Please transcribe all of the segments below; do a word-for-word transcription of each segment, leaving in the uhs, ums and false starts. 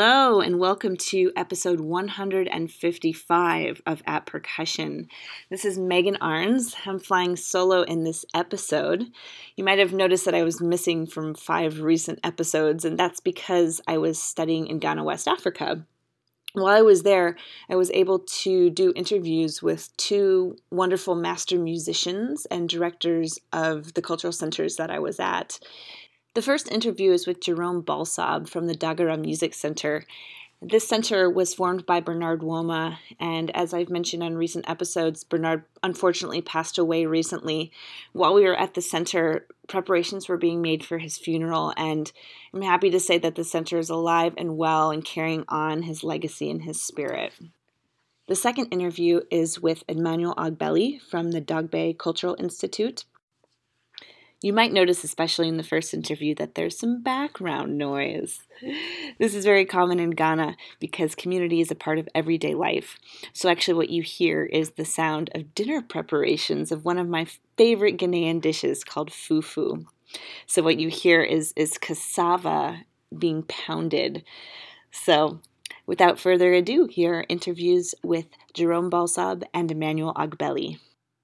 Hello and welcome to episode one hundred fifty-five of At Percussion. This is Megan Arns. I'm flying solo in this episode. You might have noticed that I was missing from five recent episodes, and that's because I was studying in Ghana, West Africa. While I was there, I was able to do interviews with two wonderful master musicians and directors of the cultural centers that I was at. The first interview is with Jerome Balsab from the Dagara Music Center. This center was formed by Bernard Woma, and as I've mentioned on recent episodes, Bernard unfortunately passed away recently. While we were at the center, preparations were being made for his funeral, and I'm happy to say that the center is alive and well and carrying on his legacy and his spirit. The second interview is with Emmanuel Agbeli from the Dagbe Cultural Institute. You might notice, especially in the first interview, that there's some background noise. This is very common in Ghana because community is a part of everyday life. So actually what you hear is the sound of dinner preparations of one of my favorite Ghanaian dishes called fufu. So what you hear is, is cassava being pounded. So without further ado, here are interviews with Jerome Balsab and Emmanuel Agbeli.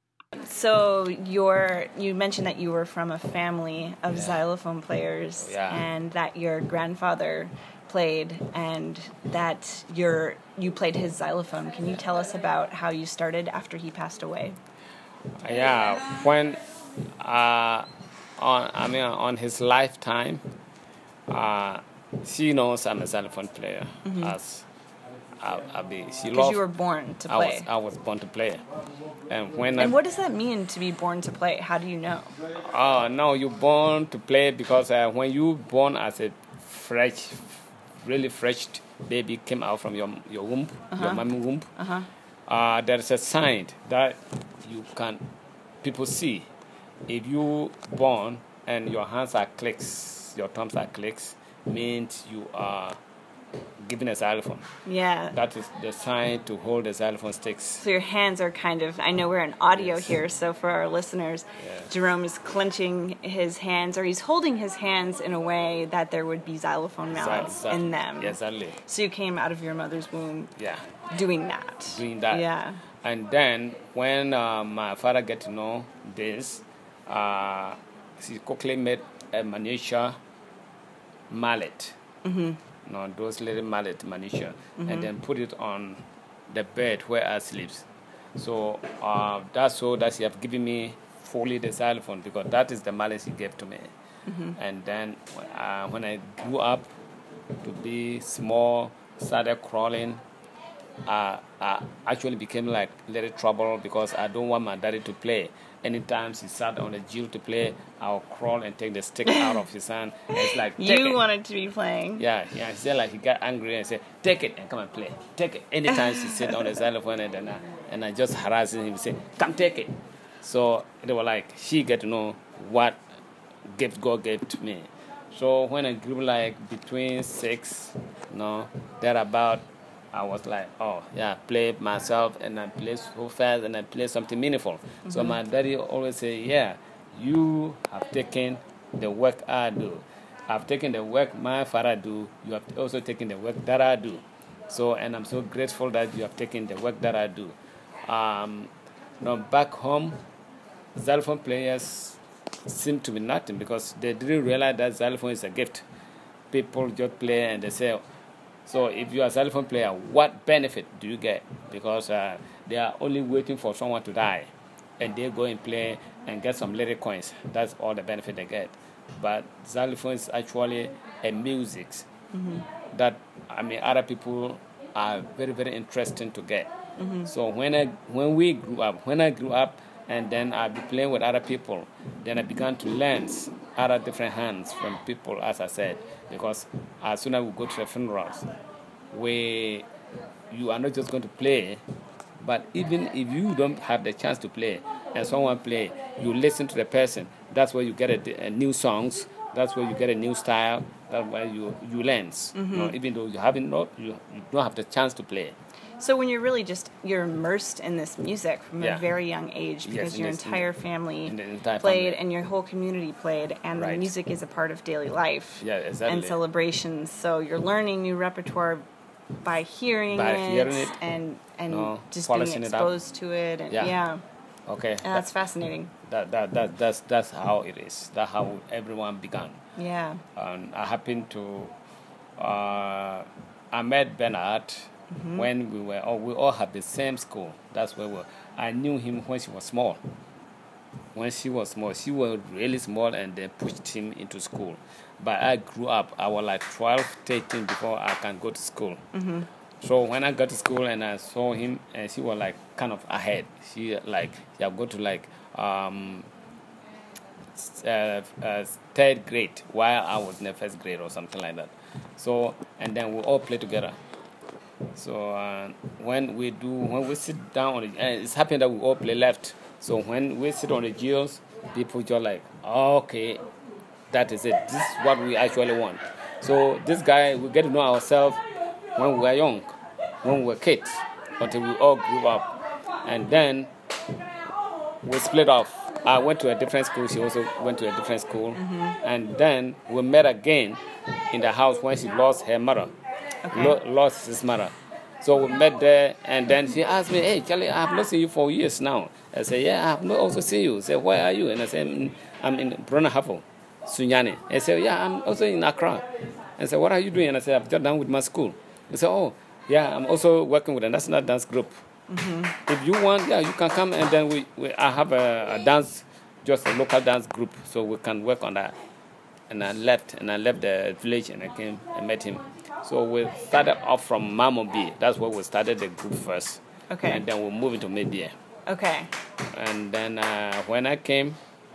So you're, you mentioned that you were from a family of yeah. xylophone players yeah. and that your grandfather played and that your, you played his xylophone. Can you tell us about how you started after he passed away? Yeah, when, uh, on, I mean, on his lifetime, uh, she knows I'm a xylophone player. Mm-hmm. As I, I be, she Because you were born to play. I was, I was born to play. And when and I, what does that mean to be born to play? How do you know? Oh, uh, no, you're born to play because uh, when you born as a fresh, really fresh baby came out from your your womb, uh-huh. your mommy womb, uh-huh. uh, there's a sign that you can, people see. If you born and your hands are clicks, your thumbs are clicks, means you are given a xylophone. Yeah. That is the sign to hold the xylophone sticks. So your hands are kind of, I know we're in audio yes. here, so for our listeners, yeah. Jerome is clenching his hands, or he's holding his hands in a way that there would be xylophone mouths Exactly. in them. Yes, exactly. So you came out of your mother's womb yeah. doing that. Doing that. Yeah. And then when uh, my father get to know this, uh, he quickly made a miniature mallet. Mm-hmm. No, those little mallet miniature, mm-hmm. and then put it on the bed where I sleep. So uh, that's so that he have given me fully the xylophone because that is the mallet he gave to me. Mm-hmm. And then uh, when I grew up to be small, started crawling, uh, I actually became like little trouble because I don't want my daddy to play. Anytime he sat on the jill to play, I'll crawl and take the stick out of his hand. And it's like, take you it. wanted to be playing. Yeah, yeah. He said like he got angry and said, take it and come and play. Take it. Anytime he sit on the xylophone and then I, and I just harassing him, he said, come take it. So they were like, she get to know what gift God gave to me. So when I grew like between six, you know, thereabout, I was like, oh, yeah, play myself, and I play so fast, and I play something meaningful. Mm-hmm. So my daddy always say, yeah, you have taken the work I do. I've taken the work my father do. You have also taken the work that I do. So, and I'm so grateful that you have taken the work that I do. Um, now, back home, xylophone players seem to be nothing because they didn't realize that xylophone is a gift. People just play and they say, so if you're a xylophone player, what benefit do you get? Because uh, they are only waiting for someone to die. And they go and play and get some little coins. That's all the benefit they get. But xylophone is actually a music mm-hmm. that, I mean, other people are very, very interesting to get. Mm-hmm. So when I, when we grew up, when I grew up, and then I'd be playing with other people, then I began to learn other different hands from people, as I said, because as soon as we go to the funerals, we, you are not just going to play, but even if you don't have the chance to play, and someone play, you listen to the person, that's where you get a, a new songs, that's where you get a new style, that's where you, you learn, mm-hmm. you know, even though you haven't, not, you, you don't have the chance to play. So when you're really just, you're immersed in this music from Yeah. a very young age because Yes, your in this- entire family in the entire played family. and your whole community played, and the Right. music is a part of daily life Yeah, exactly. and celebrations. So you're learning new repertoire by hearing By it, hearing it, and and no, just being polishing it up. exposed to it. And, Yeah. yeah. Okay. And that's fascinating. that, that, that, that's, that's how it is. That's how everyone began. Yeah. And I happened to, uh, I met Bernard Mm-hmm. when we were, all, we all had the same school. That's where we were. I knew him when she was small. When she was small, she was really small, and they pushed him into school. But I grew up, I was like twelve, thirteen before I can go to school. Mm-hmm. So when I got to school and I saw him, and she was like kind of ahead. She like, yeah, go to like um, uh, uh, third grade while I was in the first grade or something like that. So, and then we all play together. So uh, when we do, when we sit down on the, and it's happened that we all play left. So when we sit on the gears, people just like, oh, okay, that is it. This is what we actually want. So this guy, we get to know ourselves when we were young, when we were kids, until we all grew up. And then we split off. I went to a different school. She also went to a different school. Mm-hmm. And then we met again in the house when she lost her mother. Okay. Lo- lost his mother. So we met there, and then she asked me, hey, Charlie, I have not seen you for years now. I said, yeah, I have not also seen you. I said, where are you? And I said, "Mm, I'm in Brona Hafo, Sunyani. I said, yeah, I'm also in Accra. I said, what are you doing? And I said, I've just done with my school. I said, oh, yeah, I'm also working with a national dance group. Mm-hmm. If you want, yeah, you can come, and then we, we I have a, a dance, just a local dance group, so we can work on that. And I left, and I left the village, and I came and met him. So we started off from Mamobi. That's where we started the group first. Okay. And then we moved into Media. Okay. And then uh, when I came,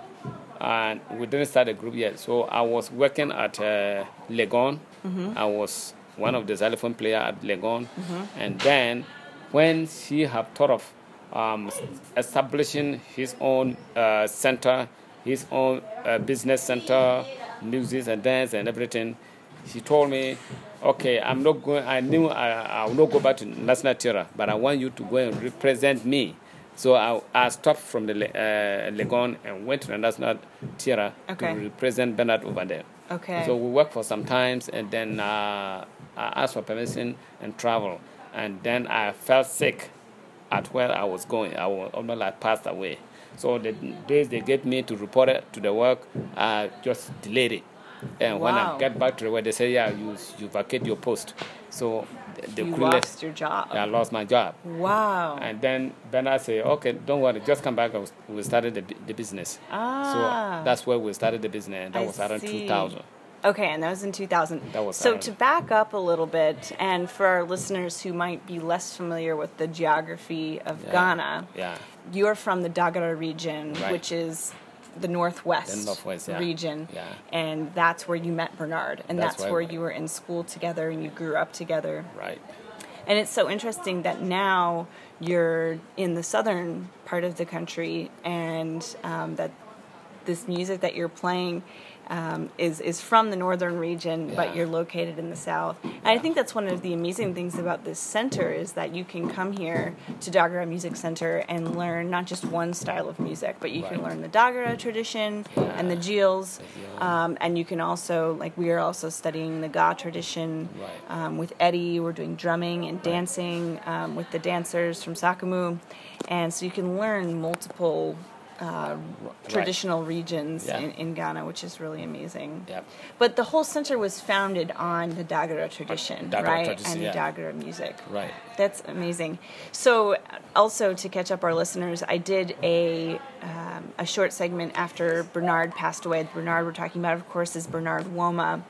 uh, we didn't start a group yet. So I was working at uh, Legon. Mm-hmm. I was one of the xylophone players at Legon. Mm-hmm. And then when she had thought of um, establishing his own uh, center, his own uh, business center, music and dance and everything, she told me, okay, I'm not going, I knew I, I will not go back to National Theatre, but I want you to go and represent me. So I, I stopped from the uh, Legon and went to the National Theatre Okay. to represent Bernard over there. Okay. So we worked for some times, and then uh, I asked for permission and travel. And then I felt sick at where I was going. I was almost like passed away. So the days they gave me to report it to the work, I just delayed it. And when Wow. I get back to the work, they say, yeah, you you vacate your post. So the, the you crew lost left. your job. I lost my job. Wow. And then Bernard said, okay, don't worry, just come back. We started the, the business. Ah. So that's where we started the business. And that I was around see. two thousand. Okay, and that was in two thousand. That was so around- to back up a little bit, and for our listeners who might be less familiar with the geography of Yeah. Ghana, Yeah. you're from the Dagara region, Right. which is the northwest, The northwest, yeah. region, Yeah. and that's where you met Bernard, and That's that's, where where we- you were in school together and you grew up together. Right. And it's so interesting that now you're in the southern part of the country, and um, that this music that you're playing um, is is from the northern region, Yeah. but you're located in the south. And I think that's one of the amazing things about this center is that you can come here to Dagara Music Center and learn not just one style of music, but you can Right. learn the Dagara tradition and the Jils, um, and you can also, like we are also studying the Ga tradition. Right. Um, with Eddie, we're doing drumming and dancing um, with the dancers from Sakamu, and so you can learn multiple uh, traditional regions Yeah. in, in Ghana, which is really amazing. Yep. But the whole center was founded on the Dagara tradition, Dagara right, tradition, and yeah. Dagara music. Right. That's amazing. So, also to catch up our listeners, I did a um, a short segment after Bernard passed away. Bernard we're talking about, of course, is Bernard Woma,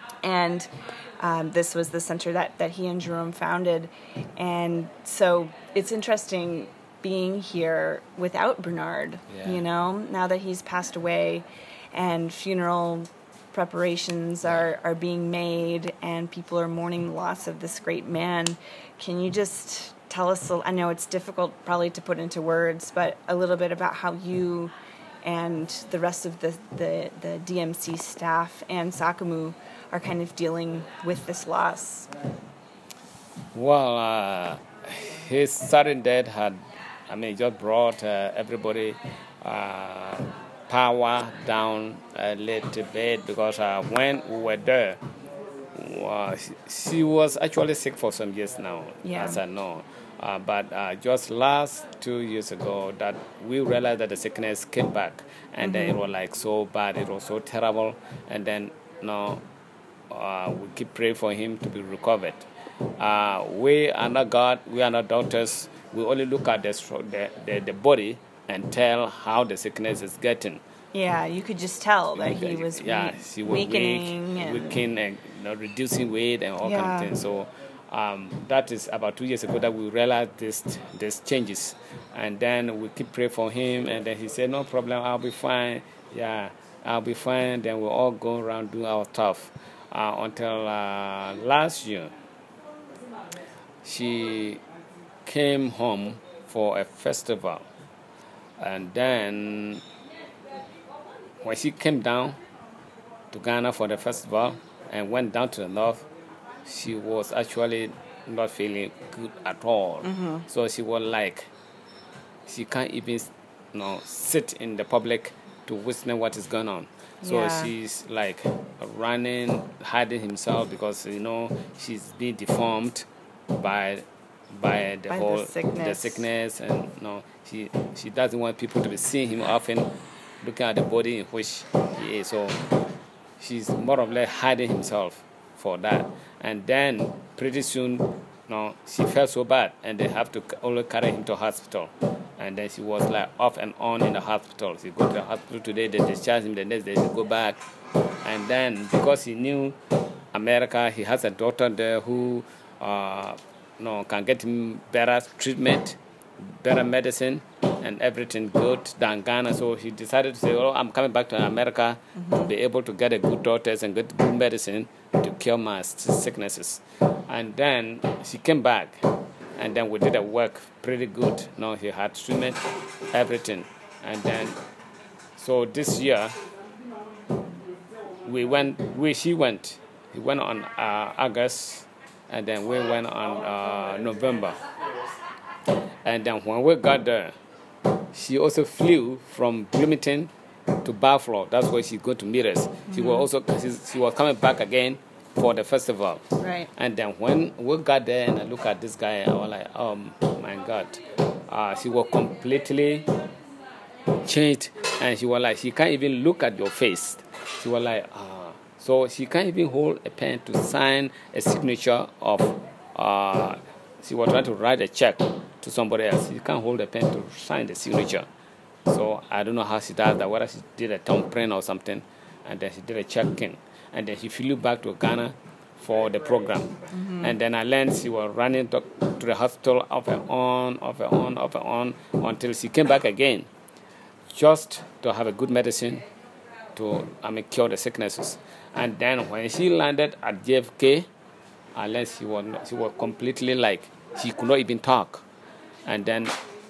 and um, this was the center that, that he and Jerome founded. And so it's interesting being here without Bernard, Yeah. you know, now that he's passed away, and funeral preparations are, are being made, and people are mourning the loss of this great man. Can you just tell us, a- I know it's difficult probably to put into words, but a little bit about how you and the rest of the, the, the D M C staff and Sakamu are kind of dealing with this loss? Well, uh, his sudden death had, I mean, just brought uh, everybody uh, power down a little bit because uh, when we were there, uh, she, she was actually sick for some years now, Yeah. as I know. Uh, but uh, just last two years ago, that we realized that the sickness came back, and then it was like so bad, it was so terrible, and then now uh, we keep praying for him to be recovered. Uh, we are not God, we are not doctors. We only look at the, the, the, the body and tell how the sickness is getting. Yeah, you could just tell that he was yeah, we- she was weakening. weak, and, weakening and you know, reducing weight and all kind Yeah. of things. So um, that is about two years ago that we realized this this changes, and then we keep praying for him, and then he said, "No problem, I'll be fine. Yeah, I'll be fine." Then we all go around doing our stuff uh, until uh, last year. She came home for a festival, and then when she came down to Ghana for the festival and went down to the north, she was actually not feeling good at all. Mm-hmm. So she was like, she can't even, you know, sit in the public to witness what is going on. So Yeah. she's like running, hiding himself because you know she's being deformed by by the By the whole the sickness. sickness, and you know she she doesn't want people to be seeing him often, looking at the body in which he is. So she's more or less hiding himself for that. And then pretty soon, you know, she felt so bad, and they have to only carry him to hospital. And then she was like off and on in the hospital. She go to the hospital today, they discharge him, the next day she go back. And then because he knew America, he has a daughter there who uh, you know, can get him better treatment, better medicine, and everything good than Ghana. So he decided to say, "Oh, I'm coming back to America to be able to get a good doctors and get good medicine to cure my s- sicknesses." And then she came back, and then we did a work pretty good. Now he had treatment, everything, and then so this year we went. We she went. He went on uh, August, and then we went on uh, November. And then when we got there, she also flew from Bloomington to Buffalo. That's where she go to meet us. She was also she, she was coming back again for the festival. Right. And then when we got there and I look at this guy, I was like, oh my God. Uh, she was completely changed, and she was like, she can't even look at your face. She was like, ah. So she can't even hold a pen to sign a signature of, uh, she was trying to write a check to somebody else. She can't hold a pen to sign the signature. So I don't know how she does that, whether she did a thumbprint or something, and then she did a check-in. And then she flew back to Ghana for the program. Mm-hmm. And then I learned she was running to, to the hospital off and on, off and on, off and on, until she came back again, just to have a good medicine to I mean, cure the sicknesses. And then when she landed at J F K, I learned she was, not, she was completely like, she could not even talk. And then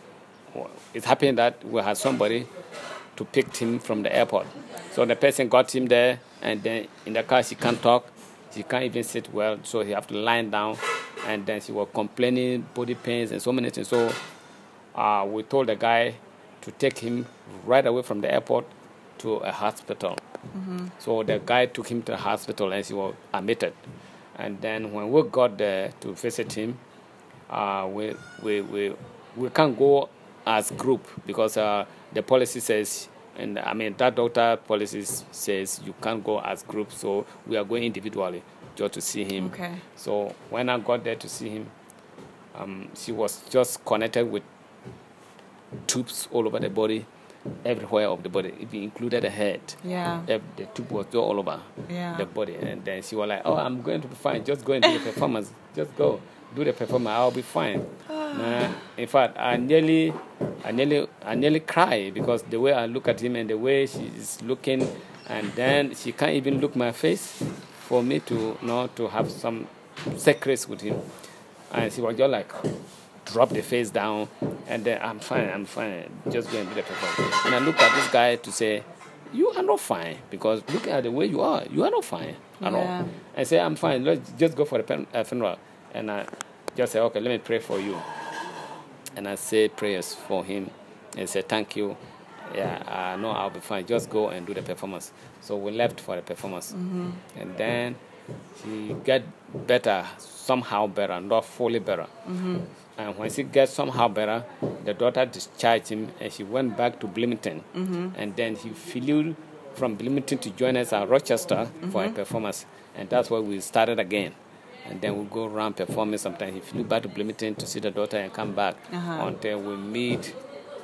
it happened that we had somebody to pick him from the airport. So the person got him there, and then in the car she can't talk, she can't even sit well, so he have to lie down. And then she was complaining, body pains and so many things. So uh, we told the guy to take him right away from the airport to a hospital. Mm-hmm. So the guy took him to the hospital, and he was admitted. And then when we got there to visit him, uh, we, we we we can't go as group because uh, the policy says, and I mean that doctor policy says you can't go as group. So we are going individually just to see him. Okay. So when I got there to see him, um, she was just connected with tubes all over the body, everywhere of the body, it included the head. Yeah. The, the tube was all over Yeah. the body. And then she was like, oh, I'm going to be fine. Just go and do the performance. Just go. Do the performance. I'll be fine. Nah, in fact, I nearly, I nearly, I nearly cry because the way I look at him and the way she's looking, and then she can't even look my face for me to, you know, to have some secrets with him. And she was just like, drop the face down, and then I'm fine, I'm fine. Just go and do the performance. And I look at this guy to say, you are not fine, because look at the way you are. You are not fine at Yeah. all. I say, I'm fine. Let's just go for the pen, uh, funeral. And I, just say, okay, let me pray for you. And I say prayers for him and say, thank you. Yeah, I know I'll be fine. Just go and do the performance. So we left for the performance. Mm-hmm. And then she got better, somehow better, not fully better. Mm-hmm. And when she got somehow better, the daughter discharged him and she went back to Bloomington. Mm-hmm. And then he flew from Bloomington to join us at Rochester mm-hmm. for a performance. And that's where we started again. And then we go around performing. Sometimes he flew back to Bloomington to see the daughter and come back uh-huh. until we meet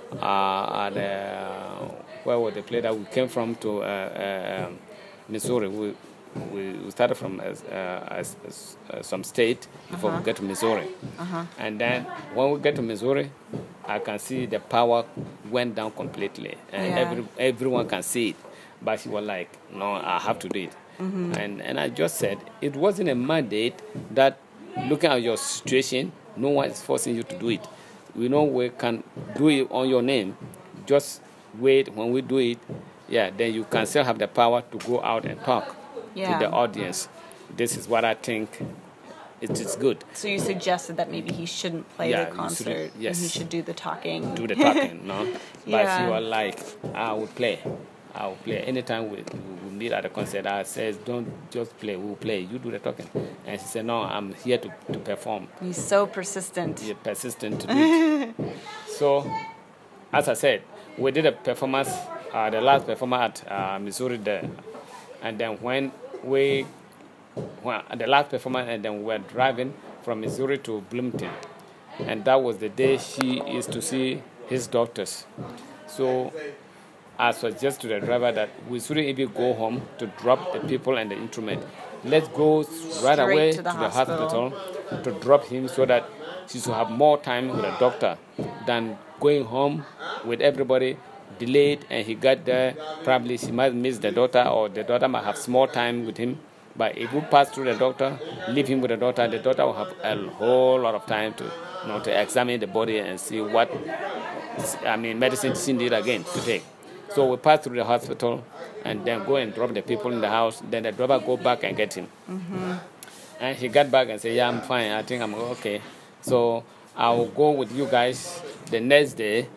uh, at uh, where was the place that we came from to uh, uh, Missouri. We, we we started from uh, uh, uh, some state before uh-huh. we get to Missouri. Uh-huh. And then when we get to Missouri, I can see the power went down completely, and yeah. every everyone can see it. But she was like, "No, I have to do it." Mm-hmm. And and I just said it wasn't a mandate that looking at your situation, no one is forcing you to do it. We know we can do it on your name. Just wait. When we do it, yeah, then you can still have the power to go out and talk yeah. to the audience. This is what I think. It is good. So you suggested that maybe he shouldn't play yeah, the concert. Should, yes. And he should do the talking. Do the talking, no? But yeah. you are like, I will play. I will play. Anytime we, we meet at a concert, I says, don't just play, we'll play. You do the talking. And she said, no, I'm here to, to perform. He's so persistent. Yeah, persistent to do it. So, as I said, we did a performance, uh, the last performance at uh, Missouri there. And then when we, when, the last performance, and then we were driving from Missouri to Bloomington. And that was the day she is to see his doctors. So, I suggest to the driver that we shouldn't even go home to drop the people and the instrument. Let's go right Straight away to, the, to hospital. the hospital to drop him so that she should have more time with the doctor than going home with everybody delayed, and he got there. Probably she might miss the daughter, or the daughter might have small time with him. But if we pass through the doctor, leave him with the daughter, the daughter will have a whole lot of time to, you know, to examine the body and see what, I mean, medicine she need again to take. So we pass through the hospital and then go and drop the people in the house. Then the driver go back and get him. Mm-hmm. And he got back and said, yeah, I'm fine. I think I'm okay. So I'll go with you guys the next day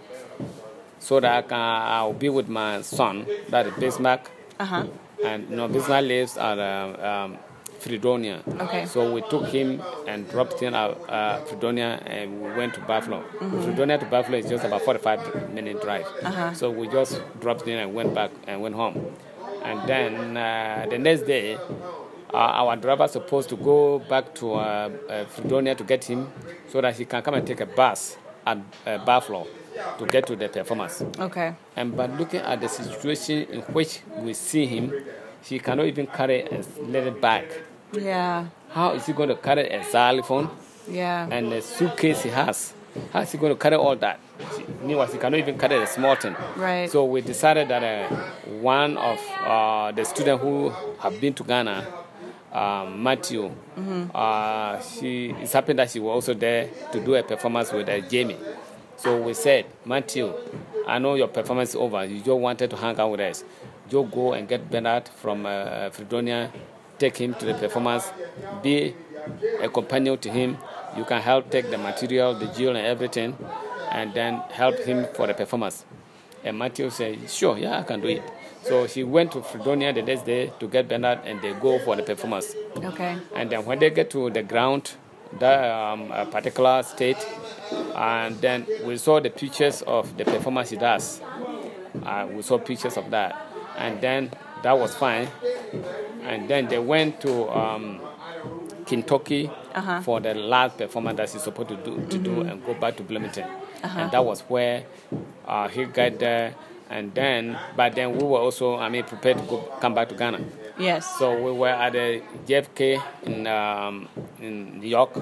so that I can, I'll be with my son, that is Bismarck. Uh-huh. And, you know, Bismarck lives at um, um, Fredonia. Okay. So we took him and dropped him at uh, Fredonia, and we went to Buffalo. Mm-hmm. Fredonia to Buffalo is just about forty-five minute drive. Uh-huh. So we just dropped him and went back and went home. And then uh, the next day, uh, our driver was supposed to go back to uh, uh, Fredonia to get him so that he can come and take a bus at uh, Buffalo to get to the performance. Okay. And by looking at the situation in which we see him, he cannot even carry a little bag. Yeah. How is he going to carry a xylophone? Yeah. And a suitcase he has? How is he going to carry all that? Meanwhile, he cannot even carry a small thing. Right. So we decided that uh, one of uh, the students who have been to Ghana, uh, Matthew, mm-hmm. uh, she, it's happened that she was also there to do a performance with uh, Jamie. So we said, Matthew, I know your performance is over. You just wanted to hang out with us. Just go and get Bernard from uh, Fredonia, take him to the performance, be a companion to him. You can help take the material, the jewel and everything, and then help him for the performance. And Matthew said, sure, yeah, I can do it. So he went to Fredonia the next day to get Bernard, and they go for the performance. Okay. And then when they get to the ground, that um, a particular state, and then we saw the pictures of the performance he does. Uh, we saw pictures of that. And then that was fine. And then they went to um, Kentucky uh-huh. for the last performance that he's supposed to do, to mm-hmm. do and go back to Bloomington. Uh-huh. And that was where uh, he got there. And then, but then we were also, I mean, prepared to go, come back to Ghana. Yes. So we were at the J F K in um, in New York,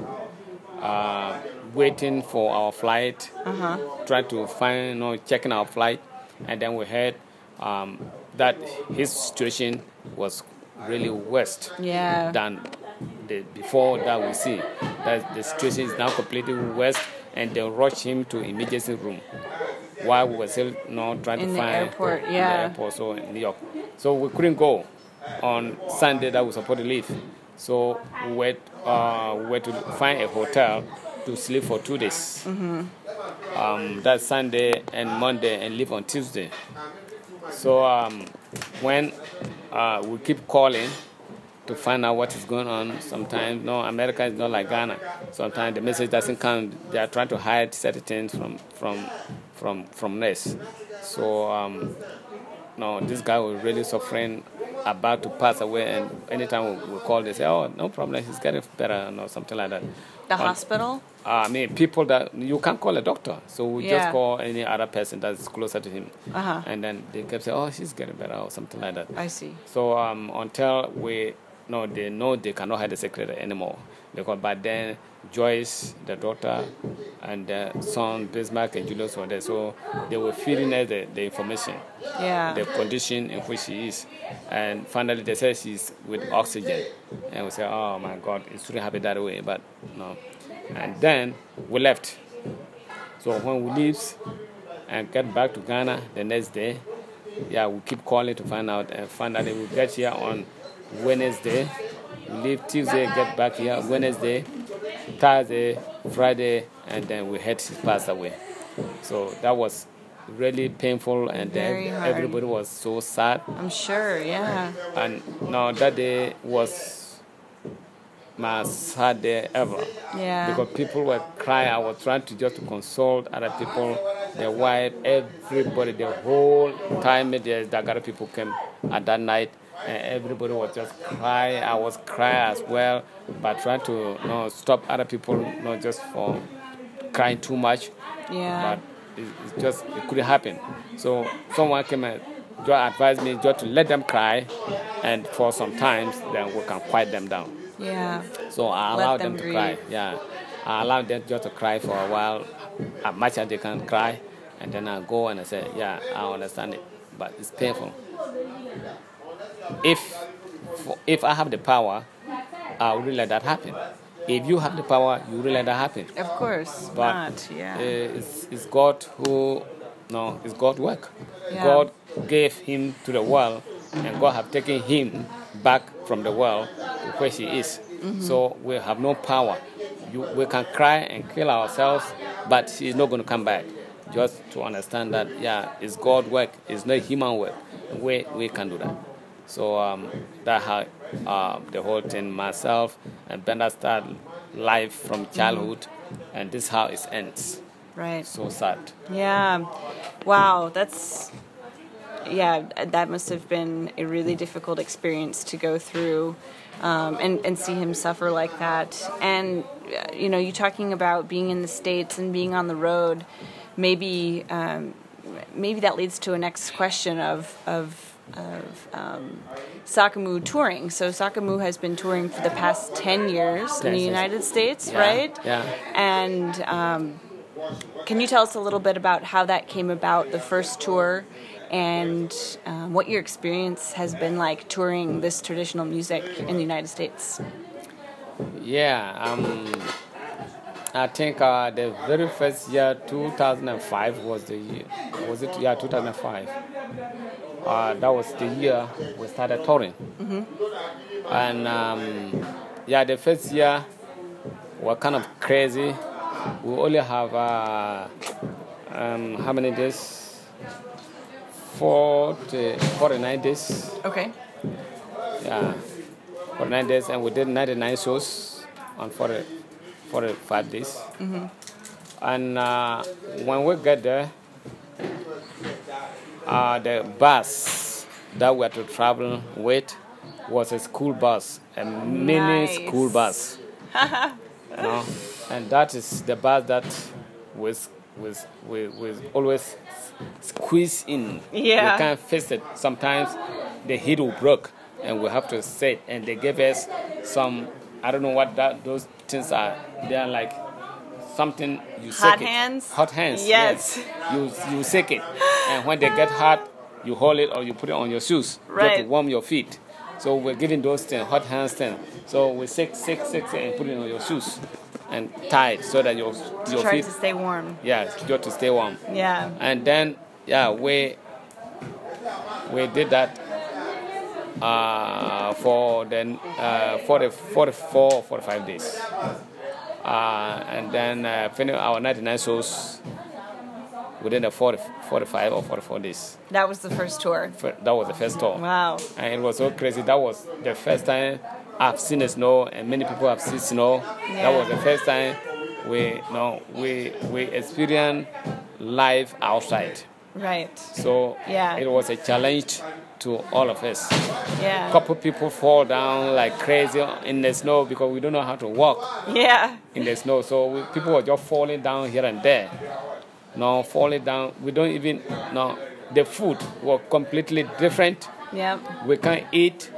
uh, waiting for our flight, uh-huh. trying to find, you know, checking our flight. And then we heard um, that his situation was really worse yeah. than the before that we see. That the situation is now completely worse, and they rushed him to emergency room while we were still, you know, trying in to the find airport, in yeah. the airport, so in New York. So we couldn't go on Sunday that we were supposed to leave. So we were uh, we were to find a hotel to sleep for two days. Mm-hmm. Um, that's Sunday and Monday, and leave on Tuesday. So um, when uh, we keep calling to find out what is going on, sometimes no, America is not like Ghana. Sometimes the message doesn't come. They are trying to hide certain things from from from from us. So um, no, this guy was really suffering, about to pass away, and anytime we, we call, they say, "Oh, no problem, he's getting better," or something like that. The um, hospital? Uh, I mean, people that you can't call a doctor, so we Yeah. just call any other person that's closer to him, Uh-huh. and then they kept saying, "Oh, she's getting better," or something like that. I see. So um, until we no, they know they cannot hide the secret anymore, because by then Joyce, the daughter, and the son Bismarck and Julius were there, so they were feeding us the, the information, Yeah. the condition in which she is, and finally they said she's with oxygen, and we said, "Oh my God, it shouldn't happen that way," but no, and then we left. So when we leave and get back to Ghana the next day, yeah, we keep calling to find out, and finally we get here on Wednesday. We leave Tuesday, get back here Wednesday, Thursday, Friday, and then we had she passed away. So that was really painful, and Very ev- hard. everybody was so sad. I'm sure, yeah. And now that day was my sad day ever. Yeah. Because people were crying. I was trying to just to console other people, their wife, everybody, the whole time the Dagara people came at that night, and everybody was just crying. I was crying as well, but trying to you know, stop other people, not just for crying too much. Yeah. But it, it just it couldn't happen. So someone came and just advised me just to let them cry, and for some times then we can quiet them down. Yeah. So I Let allowed them them, to cry. grieve. Yeah, I allowed them just to cry for a while, as much as they can cry, and then I go and I say, yeah, I understand it, but it's painful. If if I have the power, I would let that happen. If you have the power, you will let that happen. Of course But not, yeah. uh, it's, it's God who, no, it's God's work. Yeah. God gave him to the world, and God have taken him back from the world to where he is. Mm-hmm. So we have no power. You, we can cry and kill ourselves, but he's not going to come back. Just to understand that, yeah, it's God's work. It's not human work. We, we can do that. So um, that how uh, the whole thing, myself and Benda start life from childhood, mm-hmm. and this is how it ends. Right. So sad. Yeah. Wow, that's... Yeah, that must have been a really difficult experience to go through um, and, and see him suffer like that. And, uh, you know, you talking about being in the States and being on the road, maybe um, maybe that leads to a next question of... of of um, Sakamu touring. So Sakamu has been touring for the past ten years in the United States, yeah, right? Yeah. And um, can you tell us a little bit about how that came about, the first tour, and um, what your experience has been like touring this traditional music in the United States? Yeah, um, I think uh, the very first year, two thousand five, was the year. Was it? Yeah, two thousand five. Uh, that was the year we started touring. Mm-hmm. And um, yeah, the first year was kind of crazy. We only have uh, um, how many days? forty, forty-nine days. Okay. Yeah, forty-nine days, and we did ninety-nine shows on forty, forty-five days. Mm-hmm. And uh, when we get there, Uh, the bus that we had to travel with was a school bus, a mini Nice. school bus. You know? And that is the bus that was was was, was always squeezed in. Yeah. We can't fix it. Sometimes the heat broke, and we have to sit. And they gave us some, I don't know what that those things are. They are like something you Hot shake it. hands? Hot hands. Yes. You you shake it, and when they get hot, you hold it or you put it on your shoes Right. just to warm your feet. So we're giving those things, hot hands things. So we shake, shake, shake, shake, and put it on your shoes and tie it so that your your Trying feet, to stay warm. yeah, just to stay warm. Yeah. And then yeah, we we did that. uh, for then uh, forty, forty-four, forty-five days. Uh, and then uh, finish our ninety-nine shows within the forty, forty-five or forty-four days. That was the first tour? That was the first tour. Wow. And it was so crazy. That was the first time I've seen the snow, and many people have seen snow. Yeah. That was the first time we, you know, we, we experienced life outside. Right. So yeah. it was a challenge to all of us. Yeah. A couple people fall down like crazy in the snow because we don't know how to walk. Yeah. In the snow. So we, people were just falling down here and there. No, falling down. We don't even, no, the food was completely different. Yep. We can't eat.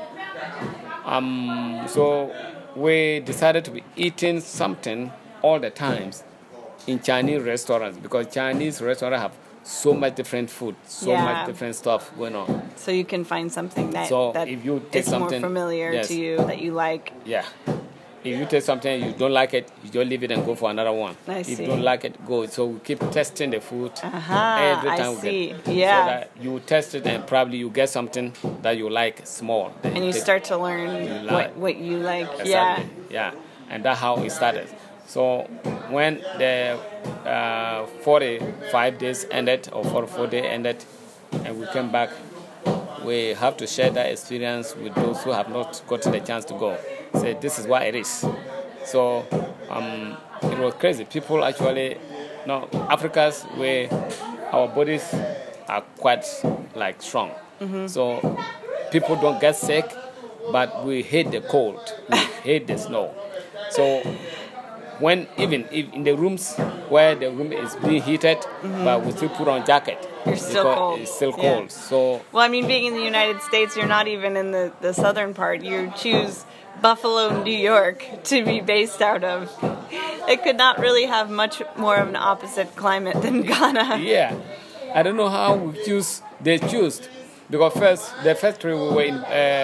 Um, so we decided to be eating something all the times in Chinese restaurants because Chinese restaurants have so much different food, so yeah. much different stuff going on. So you can find something that, so that if you take is more something, familiar yes. to you, that you like. Yeah. If you take something, you don't like it, you just leave it and go for another one. I if see. you don't like it, go. So we keep testing the food uh-huh, every time I we see. get. Yeah. So that you test it and probably you get something that you like small. And you take, start to learn like. what, what you like. Exactly. Yeah. Yeah. And that's how it started. So when the uh, forty-five days ended or forty-four days ended and we came back, we have to share that experience with those who have not gotten the chance to go. Say, this is what it is. So um, it was crazy. People actually, no, Africans, we, our bodies are quite like strong. Mm-hmm. So people don't get sick, but we hate the cold. We hate the snow. So when even if in the rooms where the room is being heated, mm-hmm. but we still put on jacket. You're still cold. It's still yeah. cold. So well, I mean, being in the United States, you're not even in the, the southern part. You choose Buffalo, New York to be based out of. It could not really have much more of an opposite climate than Ghana. Yeah. I don't know how we choose, they choose. Because first, the first trip we were in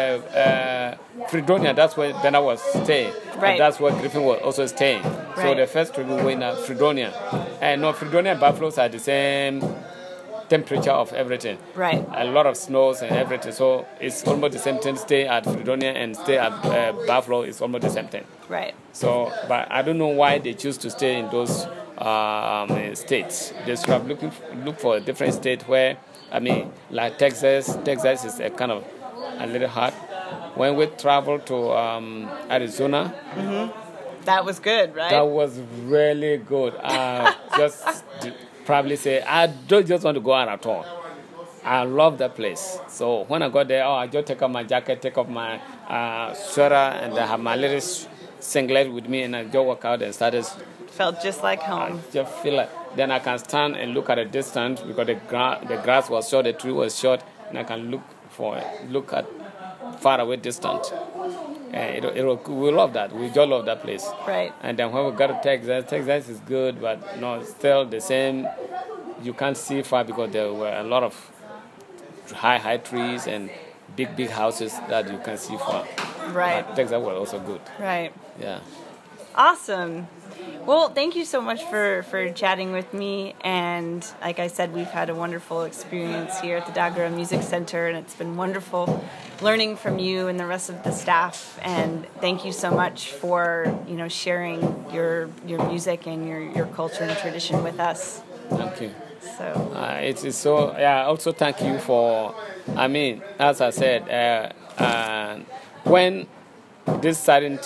uh, uh, Fredonia, that's where Bernard was staying. Right. And that's where Griffin was also staying. Right. So the first trip we were in uh, Fredonia. And no, Fredonia and Buffalo are the same temperature of everything. Right. A lot of snows and everything. So it's almost the same thing. Stay at Fredonia and stay at uh, Buffalo is almost the same thing. Right. So, but I don't know why they choose to stay in those um, states. They should have looking look for a different state where, I mean, like Texas. Texas is a kind of a little hot. When we traveled to um, Arizona, mm-hmm. that was good, right? That was really good. I just probably say I don't just want to go out at all. I love that place. So when I got there, oh, I just take off my jacket, take off my uh, sweater, and I have my little singlet with me, and I just walk out and started. Felt just like home. I just feel like then I can stand and look at a distance because the gra- the grass was short, the tree was short, and I can look for look at far away distance. And it, it, we love that. We just love that place. Right. And then when we got to Texas, Texas is good, but no, still the same. You can't see far because there were a lot of high, high trees and big, big houses that you can see far. Right. But Texas was also good. Right. Yeah. Awesome. Well, thank you so much for, for chatting with me. And like I said, we've had a wonderful experience here at the Dagara Music Center, and it's been wonderful learning from you and the rest of the staff. And thank you so much for, you know, sharing your your music and your, your culture and tradition with us. Thank you. So uh, it's, it's so yeah. Also, thank you for. I mean, as I said, uh, uh, when this sudden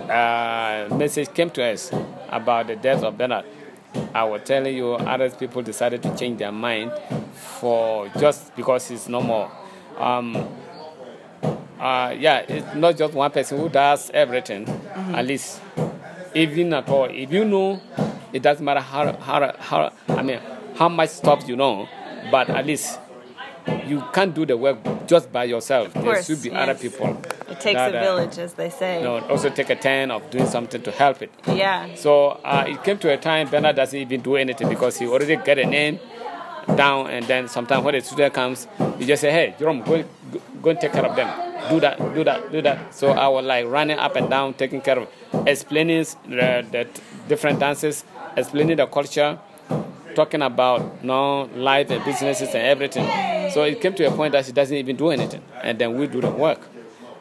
uh, message came to us about the death of Bernard, I was telling you, other people decided to change their mind for just because it's no more. Um, uh, yeah, it's not just one person who does everything. Mm-hmm. At least, even at all, if you know, it doesn't matter how how how. I mean, how much stuff you know, but at least you can't do the work just by yourself. Of there course, should be yes. other people. It takes that, a village, as they say. You know, also take a turn of doing something to help it. Yeah. So uh, it came to a time Bernard doesn't even do anything because he already get a name down, and then sometimes when the student comes, you just say, hey, Jerome, go, go, go and take care of them. Do that, do that, do that. So I was like running up and down, taking care of, explaining the, the different dances, explaining the culture, talking about you know, life and businesses and everything. So it came to a point that she doesn't even do anything, and then we do the work.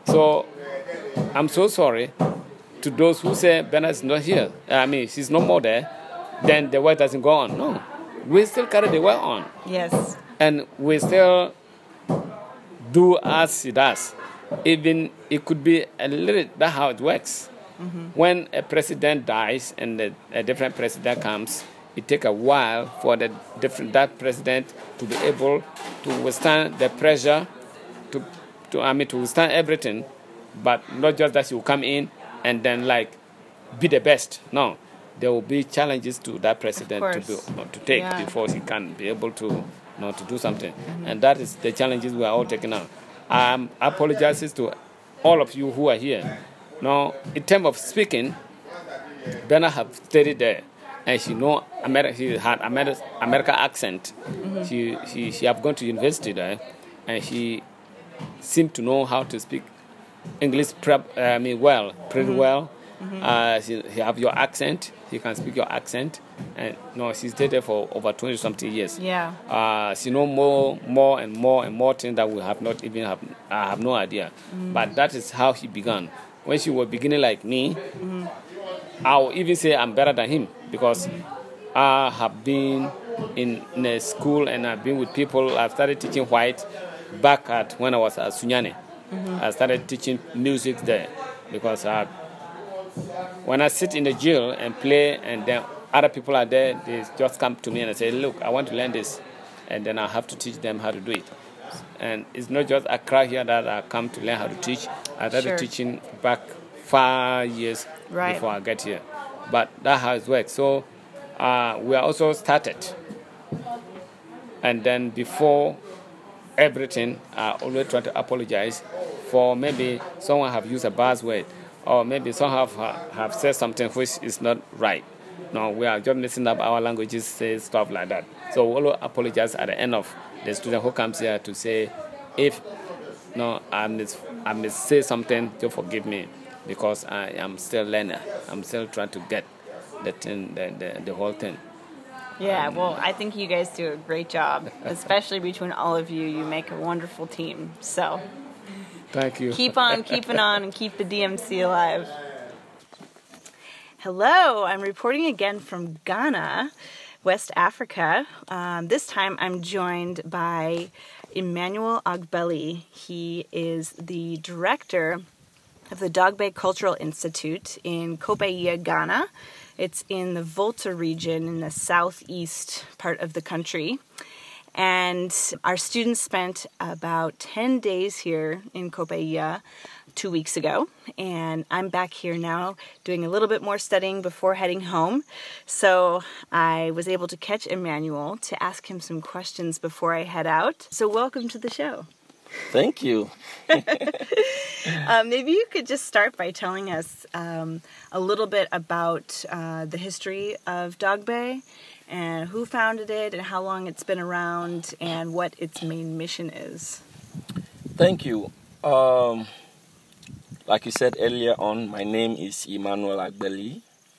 So I'm so sorry to those who say Bernard is not here. I mean, she's no more there. Then the work doesn't go on. No, we still carry the work on. Yes. And we still do as she does. Even it could be a little, that's how it works. Mm-hmm. When a president dies and a, a different president comes, it takes a while for the different that president to be able to withstand the pressure, to, to I mean to withstand everything, but not just that she will come in and then like be the best. No, there will be challenges to that president to be, to take yeah. before she can be able to you know, to do something, mm-hmm. and that is the challenges we are all taking on. Um, I apologize to all of you who are here. Now, in terms of speaking, Bernard have studied there, and she know America. She had America, America accent. Mm-hmm. She she she have gone to university there, and she seemed to know how to speak English prep, uh, I mean well, pretty mm-hmm. well. Mm-hmm. Uh, she, she have your accent. She can speak your accent, and no, she stayed there for over twenty something years. Yeah. Uh, she know more, more and more and more things that we have not even have. I have no idea. Mm-hmm. But that is how she began. When she was beginning like me, mm-hmm. I will even say I'm better than him because mm-hmm. I have been in, in a school and I've been with people. I started teaching white back at when I was at Sunyani. Mm-hmm. I started teaching music there because I. When I sit in the jail and play, and then other people are there, they just come to me and say, look, I want to learn this. And then I have to teach them how to do it. And it's not just Accra here that I come to learn how to teach. I started sure. teaching back five years right. before I get here. But that's how it works. So uh, we are also started. And then before everything, I always try to apologize for maybe someone have used a buzzword. Or maybe some have have said something which is not right. No, we are just messing up our languages, say stuff like that. So we will apologize at the end of the student who comes here to say, if no, I miss I miss say something, just forgive me because I am still learner. I'm still trying to get the thing, the the, the whole thing. Yeah, well, I think you guys do a great job, especially between all of you. You make a wonderful team. So. Thank you. Keep on keeping on and keep the D M C alive. Hello, I'm reporting again from Ghana, West Africa. Um, this time I'm joined by Emmanuel Agbeli. He is the director of the Dogbe Cultural Institute in Kopaiya, Ghana. It's in the Volta region in the southeast part of the country. And our students spent about ten days here in Kopaiya two weeks ago. And I'm back here now doing a little bit more studying before heading home. So I was able to catch Emmanuel to ask him some questions before I head out. So welcome to the show. Thank you. uh, maybe you could just start by telling us um, a little bit about uh, the history of Dogbe, and who founded it, and how long it's been around, and what its main mission is. Thank you. Um, like you said earlier on, my name is Emmanuel Agbeli.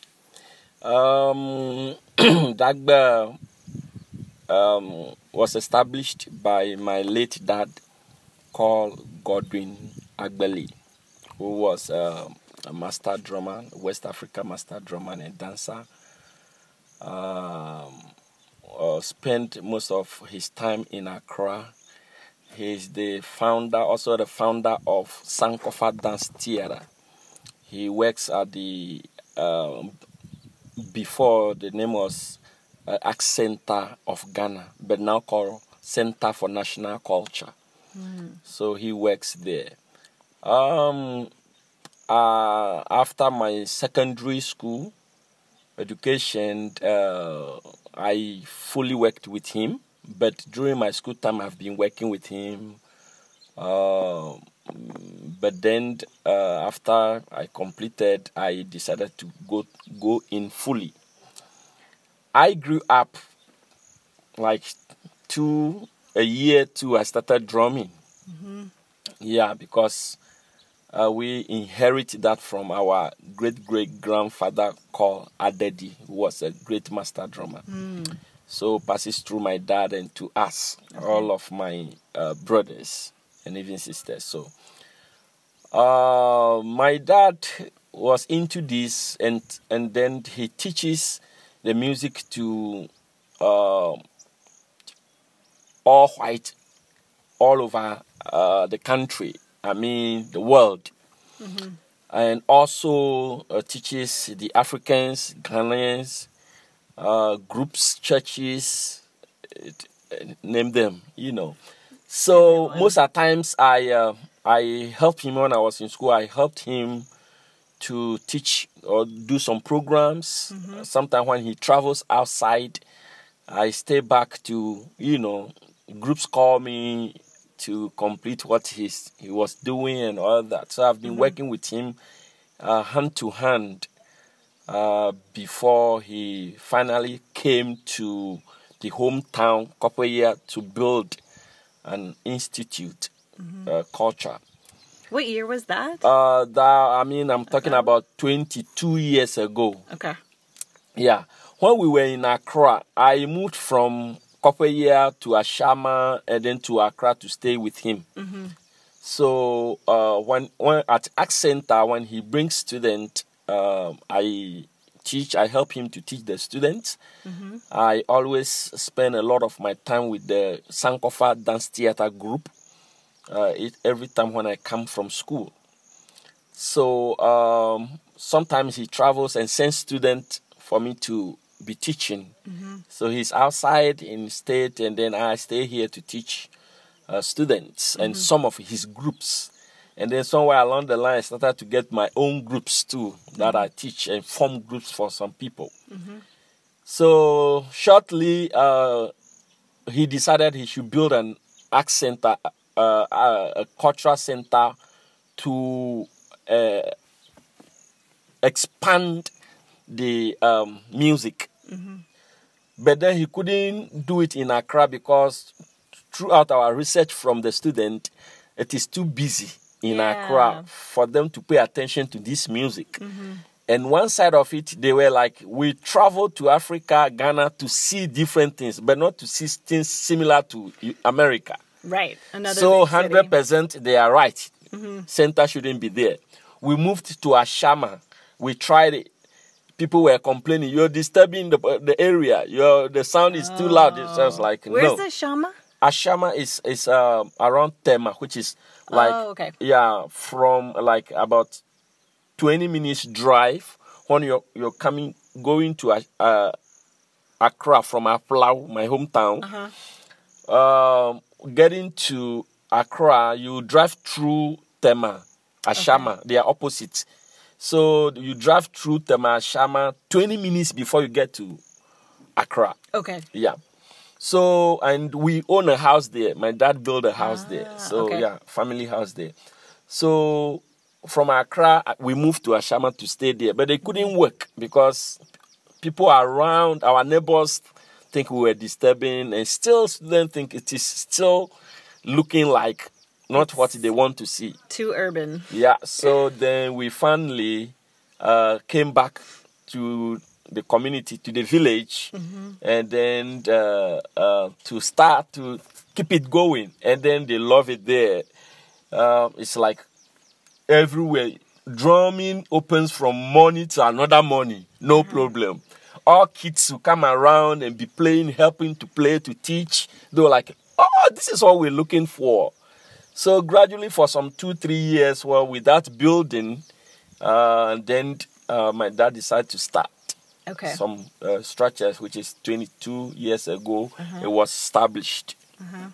Um, Dagba um, was established by my late dad, called Godwin Agbeli, who was uh, a master drummer, West Africa master drummer and dancer. Um, uh, spent most of his time in Accra. He's the founder, also the founder of Sankofa Dance Theatre. He works at the, um, before the name was uh, Accenta of Ghana, but now called Center for National Culture. Mm. So he works there. Um, uh, after my secondary school education, uh, I fully worked with him. But during my school time, I've been working with him. Uh, but then uh, after I completed, I decided to go go in fully. I grew up like two a year two. I started drumming. Mm-hmm. Yeah, because uh, we inherited that from our great great grandfather called Adedi, who was a great master drummer. Mm. So passes through my dad and to us, okay. all of my uh, brothers and even sisters. So Uh, my dad was into this, and and then he teaches the music to uh, all white all over uh, the country. I mean, the world. Mm-hmm. And also uh, teaches the Africans, Ghanaians, uh, groups, churches, uh, name them, you know. So Everyone. most of the times I uh, I helped him when I was in school. I helped him to teach or do some programs. Mm-hmm. Uh, sometimes when he travels outside, I stay back to, you know, groups call me to complete what he's, he was doing and all that. So I've been mm-hmm. working with him uh, hand to hand uh, before he finally came to the hometown, Copoya, to build an institute, mm-hmm. uh, culture. What year was that? Uh, that I mean, I'm talking okay. about twenty-two years ago. Okay. Yeah. When we were in Accra, I moved from Copoya to Ashama and then to Accra to stay with him. Mm-hmm. So uh, when, when at Act Center, when he brings students, uh, I teach, I help him to teach the students. Mm-hmm. I always spend a lot of my time with the Sankofa Dance Theater group uh, it, every time when I come from school. So um, sometimes he travels and sends students for me to be teaching. Mm-hmm. So he's outside in state, and then I stay here to teach uh, students mm-hmm. and some of his groups. And then somewhere along the line, I started to get my own groups too that mm-hmm. I teach and form groups for some people. Mm-hmm. So shortly, uh, he decided he should build an art center, uh, a cultural center to uh, expand the um, music. Mm-hmm. But then he couldn't do it in Accra because throughout our research from the student, it is too busy in yeah. Accra for them to pay attention to this music. Mm-hmm. And one side of it, they were like, we travel to Africa, Ghana to see different things, but not to see things similar to America. Right. Another so one hundred percent they are right. Mm-hmm. Center shouldn't be there. We moved to Ashama. We tried it. People were complaining, you're disturbing the the area. Your the sound is oh. too loud. It sounds like Where's no. the Ashama? Ashama is is uh, around Tema, which is like oh, okay. yeah, from like about twenty minutes drive when you're you're coming going to uh, Accra from Aflau, my hometown. Uh-huh. Um, getting to Accra, you drive through Tema, Ashama. Okay. They are opposites. So you drive through Tema, Ashama twenty minutes before you get to Accra. Okay. Yeah. So, and we own a house there. My dad built a house ah, there. So, okay. yeah, family house there. So, from Accra, we moved to Ashama to stay there. But they couldn't work because people around, our neighbors, think we were disturbing. And still, students think it is still looking like not it's what they want to see. Too urban. Yeah. So, then we finally uh, came back to the community, to the village, mm-hmm. and then uh, uh, to start to keep it going. And then they love it there. Uh, it's like everywhere. Drumming opens from morning to another morning. No mm-hmm. problem. All kids who come around and be playing, helping to play, to teach. They were like, oh, this is what we're looking for. So gradually for some two, three years, well, with that building, uh, and then uh, my dad decided to start. Okay. Some uh, structures, which is twenty-two years ago, uh-huh. it was established. Uh-huh.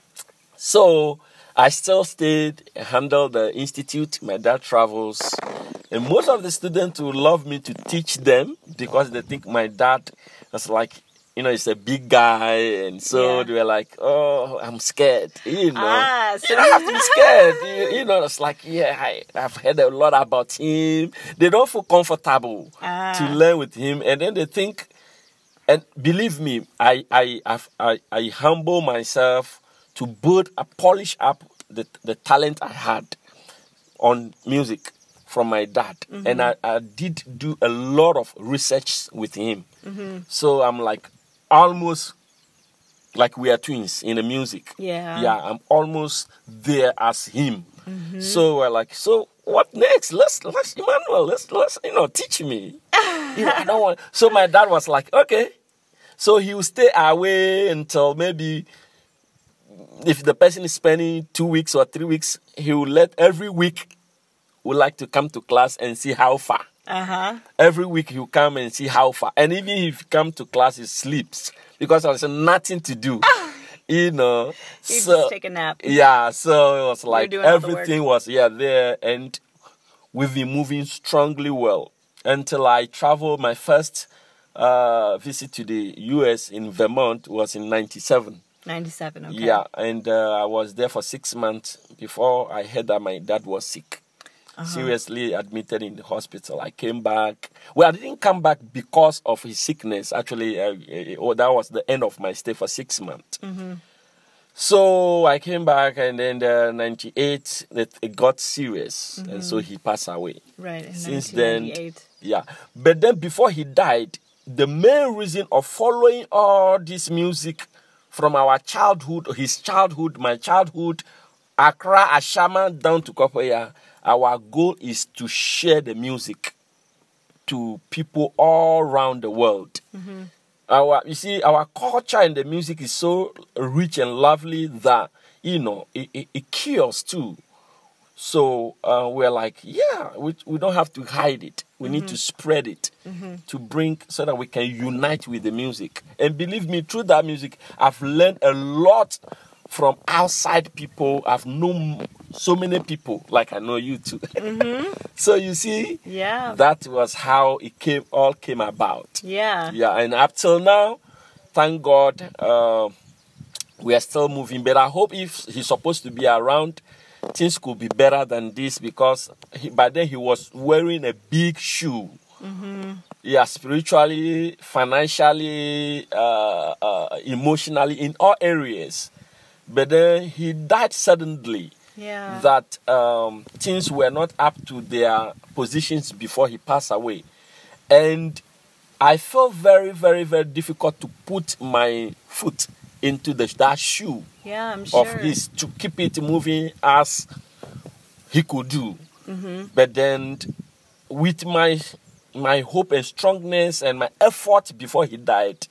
So I still stayed, handled the institute. My dad travels. And most of the students would love me to teach them because they think my dad was like, you know, he's a big guy. And so yeah. they were like, oh, I'm scared. You know, ah, so you don't have to be scared. you, you know, it's like, yeah, I, I've heard a lot about him. They don't feel comfortable ah. to learn with him. And then they think, and believe me, I, I, I've, I, I humble myself to build, uh, polish up the, the talent I had on music from my dad. Mm-hmm. And I, I did do a lot of research with him. Mm-hmm. So I'm like, almost like we are twins in the music. Yeah. Yeah, I'm almost there as him. Mm-hmm. So we're like, so what next? Let's, let's, Emmanuel, let's, let's, you know, teach me. You know, I don't want. So my dad was like, okay. So he will stay away until maybe, if the person is spending two weeks or three weeks, he will let every week would like to come to class and see how far. Uh-huh. Every week he'll come and see how far. And even if he come to class, he sleeps because there's nothing to do. You know. He'd so, just take a nap. Yeah, so it was like everything the was, yeah, there. And we've been moving strongly well until I traveled. My first uh, visit to the U S in Vermont was in ninety-seven. ninety-seven, okay. Yeah, and uh, I was there for six months before I heard that my dad was sick. Uh-huh. Seriously admitted in the hospital. I came back. Well, I didn't come back because of his sickness. Actually, uh, uh, that was the end of my stay for six months. Mm-hmm. So I came back, and then the ninety-eight, it, it got serious, mm-hmm. and so he passed away. Right, in Since nineteen then, ninety-eight. yeah. But then before he died, the main reason of following all this music from our childhood, his childhood, my childhood, Accra, Ashama, down to Kopoya, our goal is to share the music to people all around the world. Mm-hmm. Our, you see, our culture and the music is so rich and lovely that, you know, it, it, it cures too. So uh, we're like, yeah, we, we don't have to hide it. We mm-hmm. need to spread it mm-hmm. to bring so that we can unite with the music. And believe me, through that music, I've learned a lot from outside people. I've known so many people, like I know you too. Mm-hmm. So you see, yeah, that was how it came, all came about. Yeah. Yeah, and up till now, thank God, uh, we are still moving. But I hope if he's supposed to be around, things could be better than this, because he, by then he was wearing a big shoe. Mm-hmm. Yeah, spiritually, financially, uh, uh, emotionally, in all areas. But then he died suddenly. Yeah. That um, things were not up to their positions before he passed away. And I felt very, very, very difficult to put my foot into the, that shoe yeah, I'm sure. of his, to keep it moving as he could do. Mm-hmm. But then with my my hope and strongness and my effort before he died,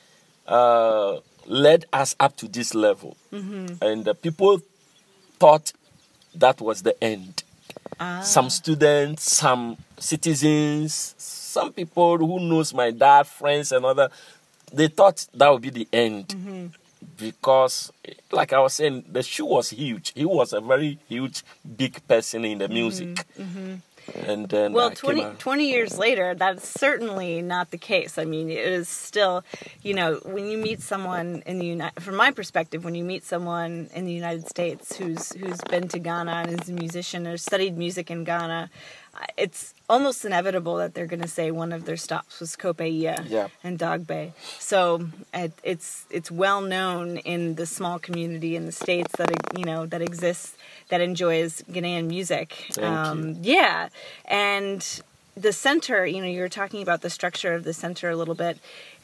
uh, led us up to this level. Mm-hmm. And uh, people thought that was the end. Ah. Some students, some citizens, some people who knows my dad, friends and other, they thought that would be the end. Mm-hmm. Because, like I was saying, the shoe was huge. He was a very huge, big person in the music. Mm-hmm. And then well, twenty, twenty years later, that's certainly not the case. I mean, it is still, you know, when you meet someone in the United, from my perspective, when you meet someone in the United States who's who's been to Ghana and is a musician or studied music in Ghana, it's almost inevitable that they're going to say one of their stops was Copaia yeah. and Dogbe. So it, it's it's well known in the small community in the States that, you know, that exists, that enjoys Ghanaian music. Thank um, you. Yeah. And the center, you know, you were talking about the structure of the center a little bit.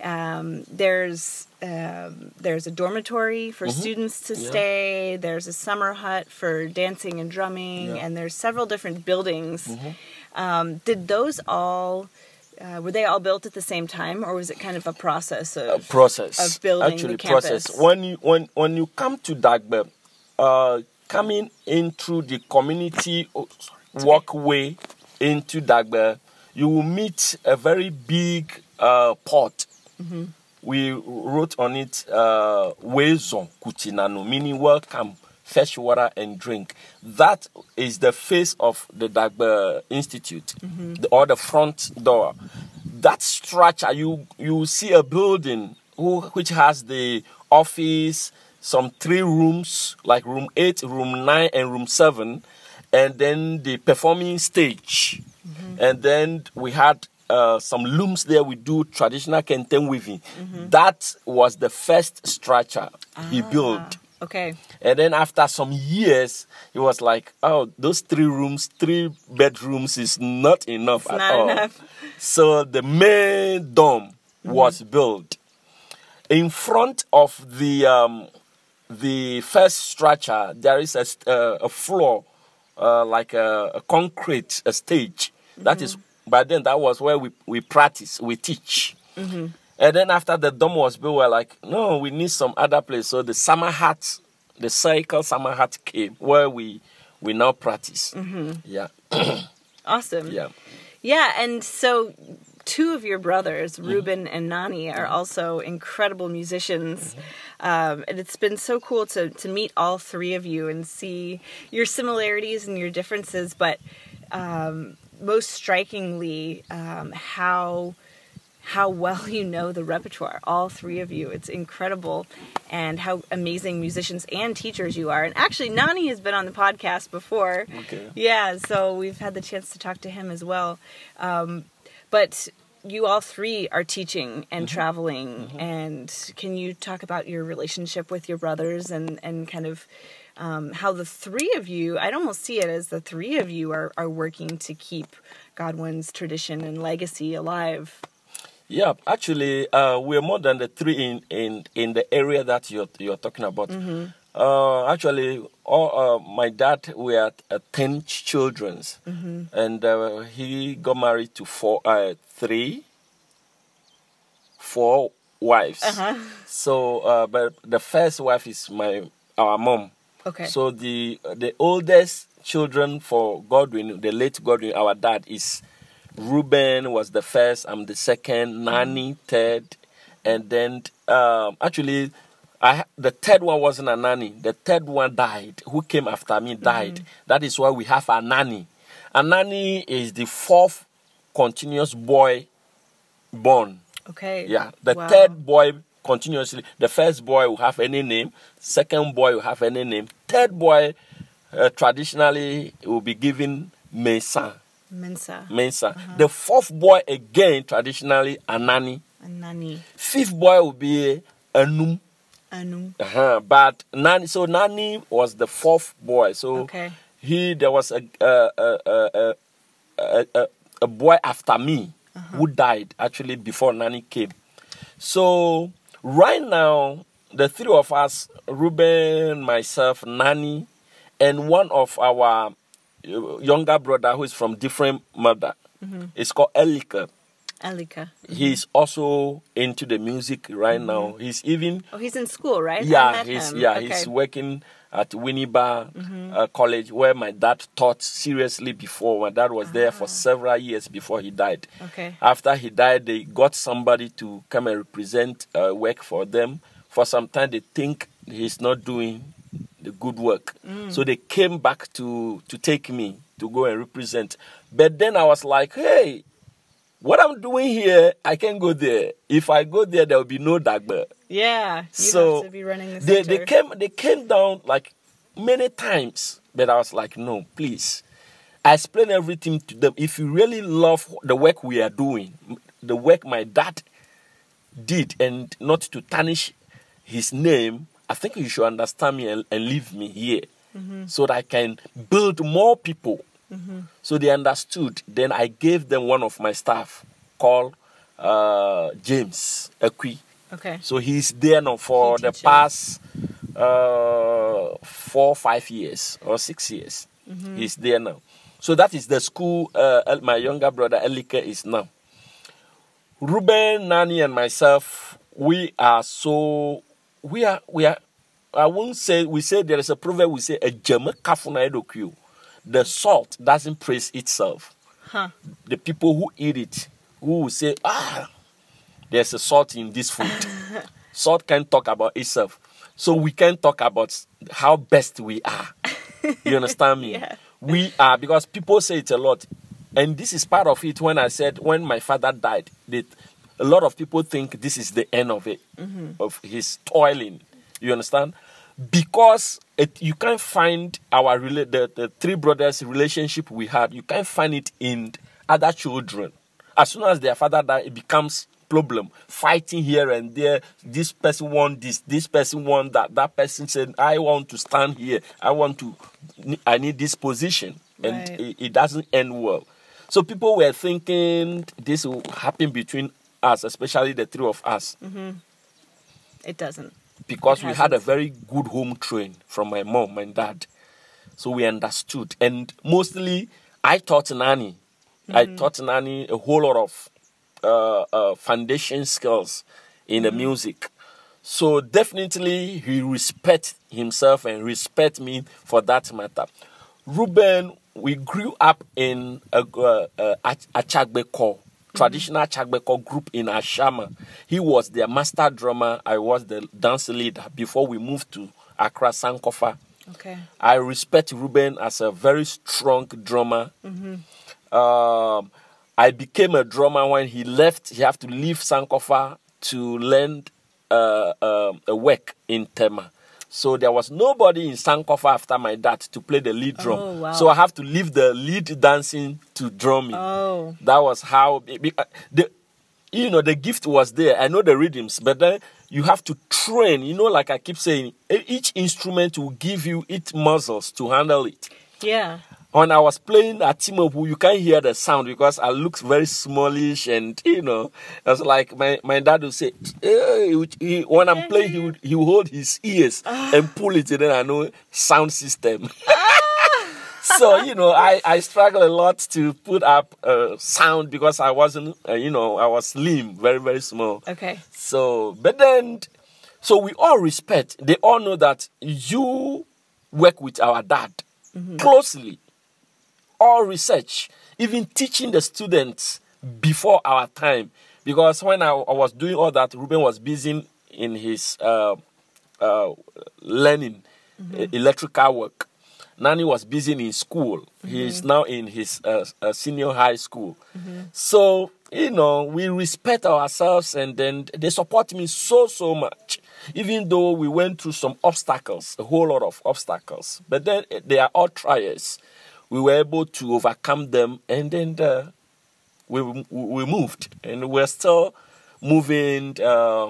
Um, there's um, there's a dormitory for mm-hmm. students to yeah. stay. There's a summer hut for dancing and drumming, yeah. and there's several different buildings. Mm-hmm. Um, did those all uh, were they all built at the same time, or was it kind of a process of a process of building actually the campus? Process. When you when when you come to Dagbe, uh, coming in through the community oh, walkway into Dagbe, you will meet a very big uh, pot. Mm-hmm. We wrote on it, uh, Wezo Kutinano, meaning welcome, fetch water and drink. That is the face of the Dagbe Institute, mm-hmm. the, or the front door. That structure, you you see a building who, which has the office, some three rooms, like room eight, room nine, and room seven, and then the performing stage. Mm-hmm. And then we had uh, some looms there. We do traditional kenten weaving. Mm-hmm. That was the first structure ah, he built. Okay. And then after some years, he was like, oh, those three rooms, three bedrooms is not enough it's at not all. Enough. So the main dome mm-hmm. was built. In front of the um, the first structure, there is a, uh, a floor uh, like a, a concrete a stage. Mm-hmm. That is, by then that was where we, we practice, we teach. Mm-hmm. And then after the dome was built, we were like, no, we need some other place. So the summer hut, the cycle summer hut came where we we now practice. Mm-hmm. Yeah. Awesome. Yeah. Yeah, and so two of your brothers, Ruben and Nani, are also incredible musicians. Mm-hmm. Um, and it's been so cool to, to meet all three of you and see your similarities and your differences, but um, most strikingly, um, how how well you know the repertoire, all three of you. It's incredible, and how amazing musicians and teachers you are. And actually, Nani has been on the podcast before. Okay. Yeah, so we've had the chance to talk to him as well. Um, but you all three are teaching and mm-hmm. traveling, mm-hmm. and can you talk about your relationship with your brothers and, and kind of um, how the three of you, I'd almost see it as the three of you are, are working to keep Godwin's tradition and legacy alive? Yeah, actually, uh, we're more than the three in, in, in the area that you're you're talking about. Mm-hmm. Uh, actually, all, uh, my dad, we had uh, ten children, mm-hmm. and uh, he got married to four, uh, three, four wives. Uh-huh. So, uh, but the first wife is my our mom. Okay. So the the oldest children for Godwin, the late Godwin, our dad, is Ruben was the first, I'm the second, Nani third, and then um, actually I the third one wasn't a Nani. The third one died. Who came after me died. Mm-hmm. That is why we have a Nani. A Nani is the fourth continuous boy born. Okay. Yeah. The wow. third boy continuously. The first boy will have any name. Second boy will have any name. Third boy uh, traditionally will be given Mesa. Mensa. Mensa. Uh-huh. The fourth boy again, traditionally, Anani. Anani. Fifth boy will be Anum. Anum. Uh-huh. But Nani, so Nani was the fourth boy. So okay. he, there was a a a a, a, a, a boy after me uh-huh. who died actually before Nani came. So right now, the three of us, Ruben, myself, Nani, and one of our younger brother who is from different mother. Mm-hmm. It's called Elika. Elika. Mm-hmm. He's also into the music right mm-hmm. now. He's even... Oh, he's in school, right? Yeah, he's him. yeah okay. he's working at Winneba mm-hmm. uh, College, where my dad taught seriously before. My dad was ah. there for several years before he died. Okay. After he died, they got somebody to come and represent uh, work for them. For some time, they think he's not doing the good work. Mm. So they came back to, to take me to go and represent. But then I was like, hey, what I'm doing here, I can go there. If I go there, there will be no Dagba. Yeah, you so have to be running the they, center. they came they came down like many times, but I was like, no, please. I explained everything to them. If you really love the work we are doing, the work my dad did, and not to tarnish his name, I think you should understand me and, and leave me here mm-hmm. so that I can build more people. Mm-hmm. So they understood. Then I gave them one of my staff called uh, James Ekwi. Okay. So he's there now for the past uh, four, five years or six years. Mm-hmm. He's there now. So that is the school uh, my younger brother Elika is now. Ruben, Nani, and myself, we are so... We are, we are, I won't say, we say there is a proverb, we say, a jama kafuna edokyu. The salt doesn't praise itself. Huh. The people who eat it, who will say, ah, there's a salt in this food. Salt can't talk about itself. So we can talk about how best we are. You understand me? Yeah. We are, because people say it a lot. And this is part of it when I said, when my father died, that a lot of people think this is the end of it, mm-hmm. of his toiling. You understand? Because it, you can't find our the, the three brothers' relationship we had. You can't find it in other children. As soon as their father died, it becomes problem. Fighting here and there. This person want this. This person want that. That person said, "I want to stand here. I want to. I need this position," and right. it, it doesn't end well. So people were thinking this will happen between us, especially the three of us. Mm-hmm. It doesn't. Because it we had a very good home train from my mom and dad. So we understood. And mostly, I taught Nani. Mm-hmm. I taught Nani a whole lot of uh, uh, foundation skills in mm-hmm. the music. So definitely, he respect himself and respect me for that matter. Ruben, we grew up in a, uh, uh, Achagbeko, traditional Achagbeko group in Ashama. He was their master drummer. I was the dance leader before we moved to Accra, Sankofa. Okay. I respect Ruben as a very strong drummer. Mm-hmm. Um, I became a drummer when he left. He had to leave Sankofa to learn uh, uh, a work in Tema. So there was nobody in Sankofa after my dad to play the lead drum. Oh, wow. So I have to leave the lead dancing to drumming. Oh. That was how, the, you know, the gift was there. I know the rhythms, but then you have to train. You know, like I keep saying, each instrument will give you its muscles to handle it. Yeah. When I was playing at Timobu, you can't hear the sound because I look very smallish and, you know, I was like, my, my dad would say, hey, he, when I'm playing, he would, he would hold his ears and pull it, and then I know sound system. So, you know, I, I struggle a lot to put up uh, sound because I wasn't, uh, you know, I was slim, very, very small. Okay. So, but then, so we all respect. They all know that you work with our dad mm-hmm. closely. All research, even teaching the students before our time. Because when I, I was doing all that, Ruben was busy in his uh, uh, learning mm-hmm. uh, electrical work. Nani was busy in school. Mm-hmm. He is now in his uh, uh, senior high school. Mm-hmm. So, you know, we respect ourselves, and then they support me so, so much. Even though we went through some obstacles, a whole lot of obstacles. But then they are all trials. We were able to overcome them, and then uh, we we moved, and we're still moving, uh,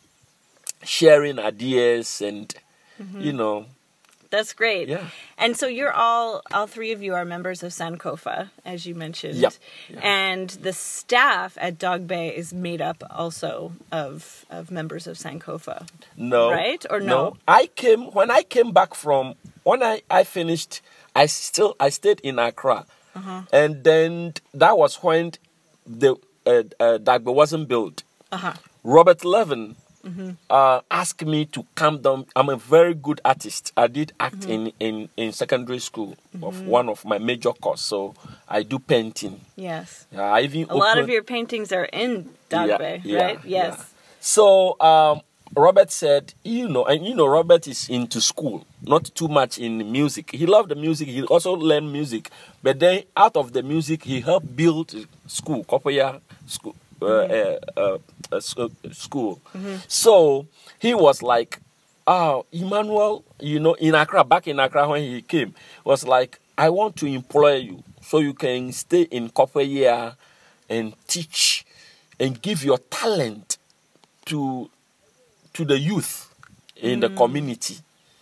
sharing ideas, and mm-hmm. you know. That's great. Yeah. And so you're all, all three of you are members of Sankofa, as you mentioned. Yep. Yeah. And the staff at Dog Bay is made up also of of members of Sankofa. No. Right? Or no? No. I came, when I came back from, when I, I finished, I still, I stayed in Accra. Uh-huh. And then that was when the uh, uh, Dog Bay wasn't built. Uh-huh. Robert Levin mm-hmm. uh, asked me to come down. I'm a very good artist. I did act mm-hmm. in, in, in secondary school mm-hmm. of one of my major courses. So I do painting. Yes. Uh, I even a opened, lot of your paintings are in Dog yeah, Bay, yeah, right? Yes. Yeah. So um, Robert said, you know, and you know, Robert is into school, not too much in music. He loved the music. He also learned music. But then out of the music, he helped build school, Kopoya School. Uh, uh, uh, school. Mm-hmm. So he was like, oh, Emmanuel, you know, in Accra, back in Accra when he came, was like, I want to employ you so you can stay in Kopoya and teach and give your talent to to the youth in mm. the community.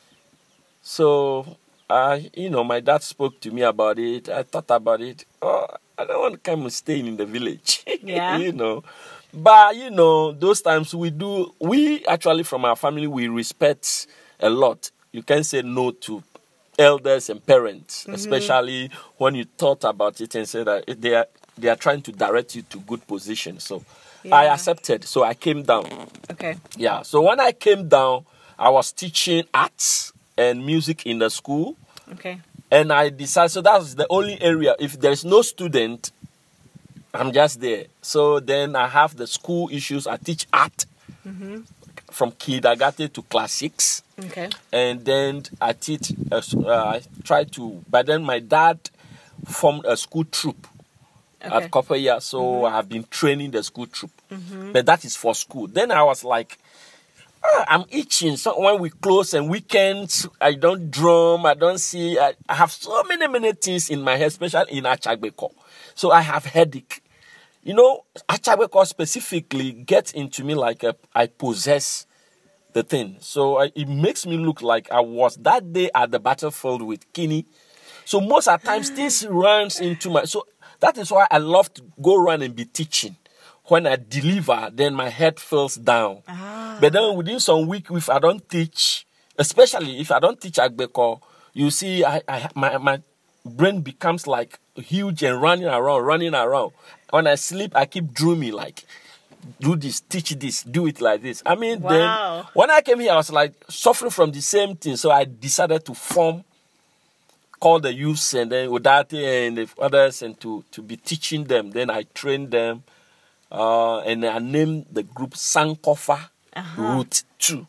So, uh, you know, my dad spoke to me about it. I thought about it. Oh, I don't want to come and stay in the village. Yeah. You know. But, you know, those times we do, we actually from our family, we respect a lot. You can say no to elders and parents, mm-hmm. especially when you thought about it and said that they are, they are trying to direct you to good position. So yeah. I accepted. So I came down. Okay. Yeah. So when I came down, I was teaching arts and music in the school. Okay. And I decided, so that was the only area. If there's no student, I'm just there. So then I have the school issues. I teach art mm-hmm. from kindergarten to class six. Okay. And then I teach, uh, I try to, but then my dad formed a school troupe okay. at Kopoya. So mm-hmm. I have been training the school troupe. Mm-hmm. But that is for school. Then I was like, ah, I'm itching. So when we close and weekends, I don't drum, I don't see. I, I have so many, many things in my head, especially in Achagbeko. So I have headache. You know, Achagbeko specifically gets into me like a, I possess the thing. So I, it makes me look like I was that day at the battlefield with Kini. So most of the times, this runs into my... So that is why I love to go around and be teaching. When I deliver, then my head feels down. Ah. But then within some week, if I don't teach, especially if I don't teach Agbeko, you see, I, I my my brain becomes like huge and running around, running around. When I sleep, I keep dreaming like, do this, teach this, do it like this. I mean, Wow. then when I came here, I was like suffering from the same thing. So I decided to form, call the youths and then Udate and the others and to, to be teaching them. Then I trained them uh, and I named the group Sankofa Uh-huh. Route two.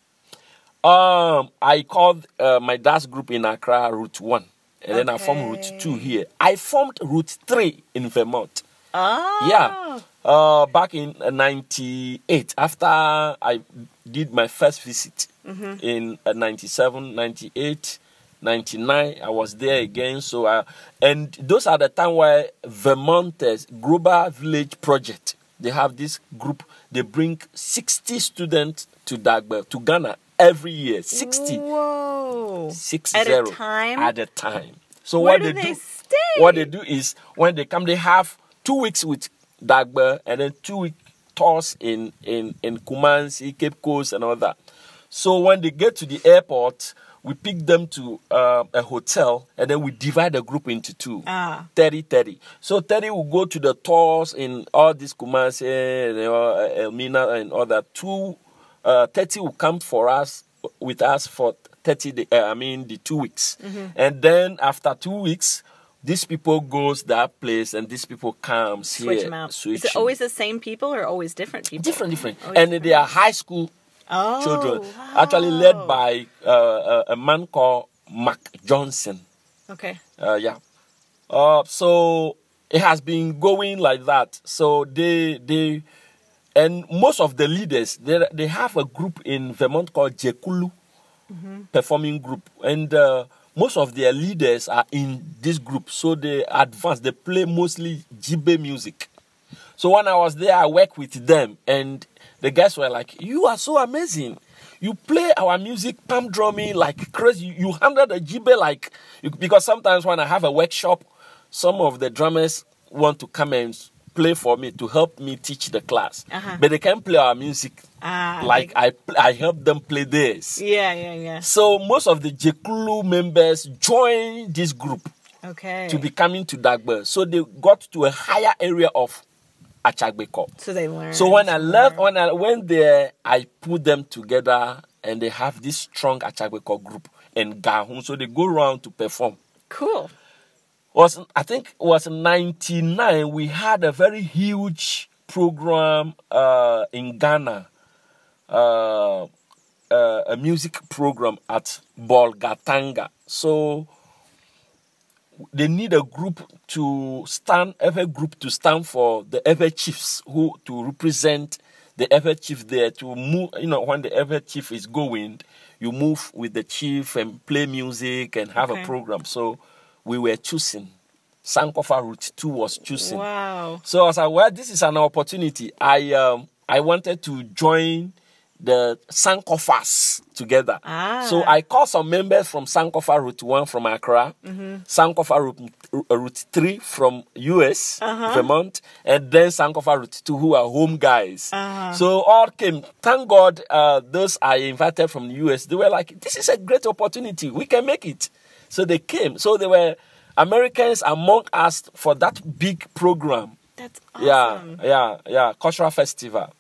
Um, I called uh, my dad's group in Accra Route one. And then I formed Route two here. I formed Route three in Vermont. Oh. Yeah. Uh, back in uh, ninety-eight, after I did my first visit Mm-hmm. in uh, ninety-seven, ninety-eight, ninety-nine, I was there again. So, uh, and those are the time where Vermont's Global Village Project, they have this group, they bring sixty students to Dagba, to Ghana every year. sixty. Whoa. Six At zero a time? At a time. So Where what do they, they do, stay? what they do is when they come, they have two weeks with Dagba and then two week tours in in in Kumasi, Cape Coast, and all that. So when they get to the airport, we pick them to uh, a hotel and then we divide the group into two. Ah. thirty thirty. So thirty will go to the tours in all this Kumasi, and, uh, Elmina, and all that. Two, uh, thirty will come for us with us for thirty. Day, uh, I mean the two weeks, Mm-hmm. and then after two weeks, these people goes that place and these people comes Switch here. them out. Switch Is it them. always the same people or always different people? different, different, Always and different. they are high school Oh, children, wow. actually led by uh, a, a man called Mark Johnson. Okay. Uh, yeah. Uh, so it has been going like that. So they they and most of the leaders they they have a group in Vermont called Jekulu Mm-hmm. Performing Group, and uh, most of their leaders are in this group. So they advance. They play mostly Jibe music. So when I was there, I worked with them, and the guys were like, "You are so amazing. You play our music, palm drumming like crazy. You, you handle the jibe like..." Because sometimes when I have a workshop, some of the drummers want to come and play for me to help me teach the class. Uh-huh. But they can't play our music Ah, like I, I help them play theirs. Yeah, yeah, yeah. So most of the Jekulu members joined this group Okay. to be coming to Dagba. So they got to a higher area of Achagbeko. So they learn. So when I left, when I went there, I put them together and they have this strong Achagbeko group in Gahun. So they go around to perform. Cool. Was I think it was ninety-nine, we had a very huge program uh, in Ghana, uh, uh, a music program at Bolgatanga. So they need a group to stand, every group to stand for the Ever Chiefs, who to represent the Ever Chief there, to move, you know, when the Ever Chief is going, you move with the chief and play music and have Okay. a program. So we were choosing. Sankofa Route two was choosing. Wow. So I was like, well, this is an opportunity. I um I wanted to join the Sankofas together. Ah. So I called some members from Sankofa Route one from Accra, mm-hmm. Sankofa Route, Route three from U S, Uh-huh. Vermont, and then Sankofa Route two, who are home guys. Uh-huh. So all came. Thank God, uh, those I invited from the U S, they were like, this is a great opportunity. We can make it. So they came. So they were Americans among us for that big program. That's awesome. Yeah, yeah, yeah. Cultural festival.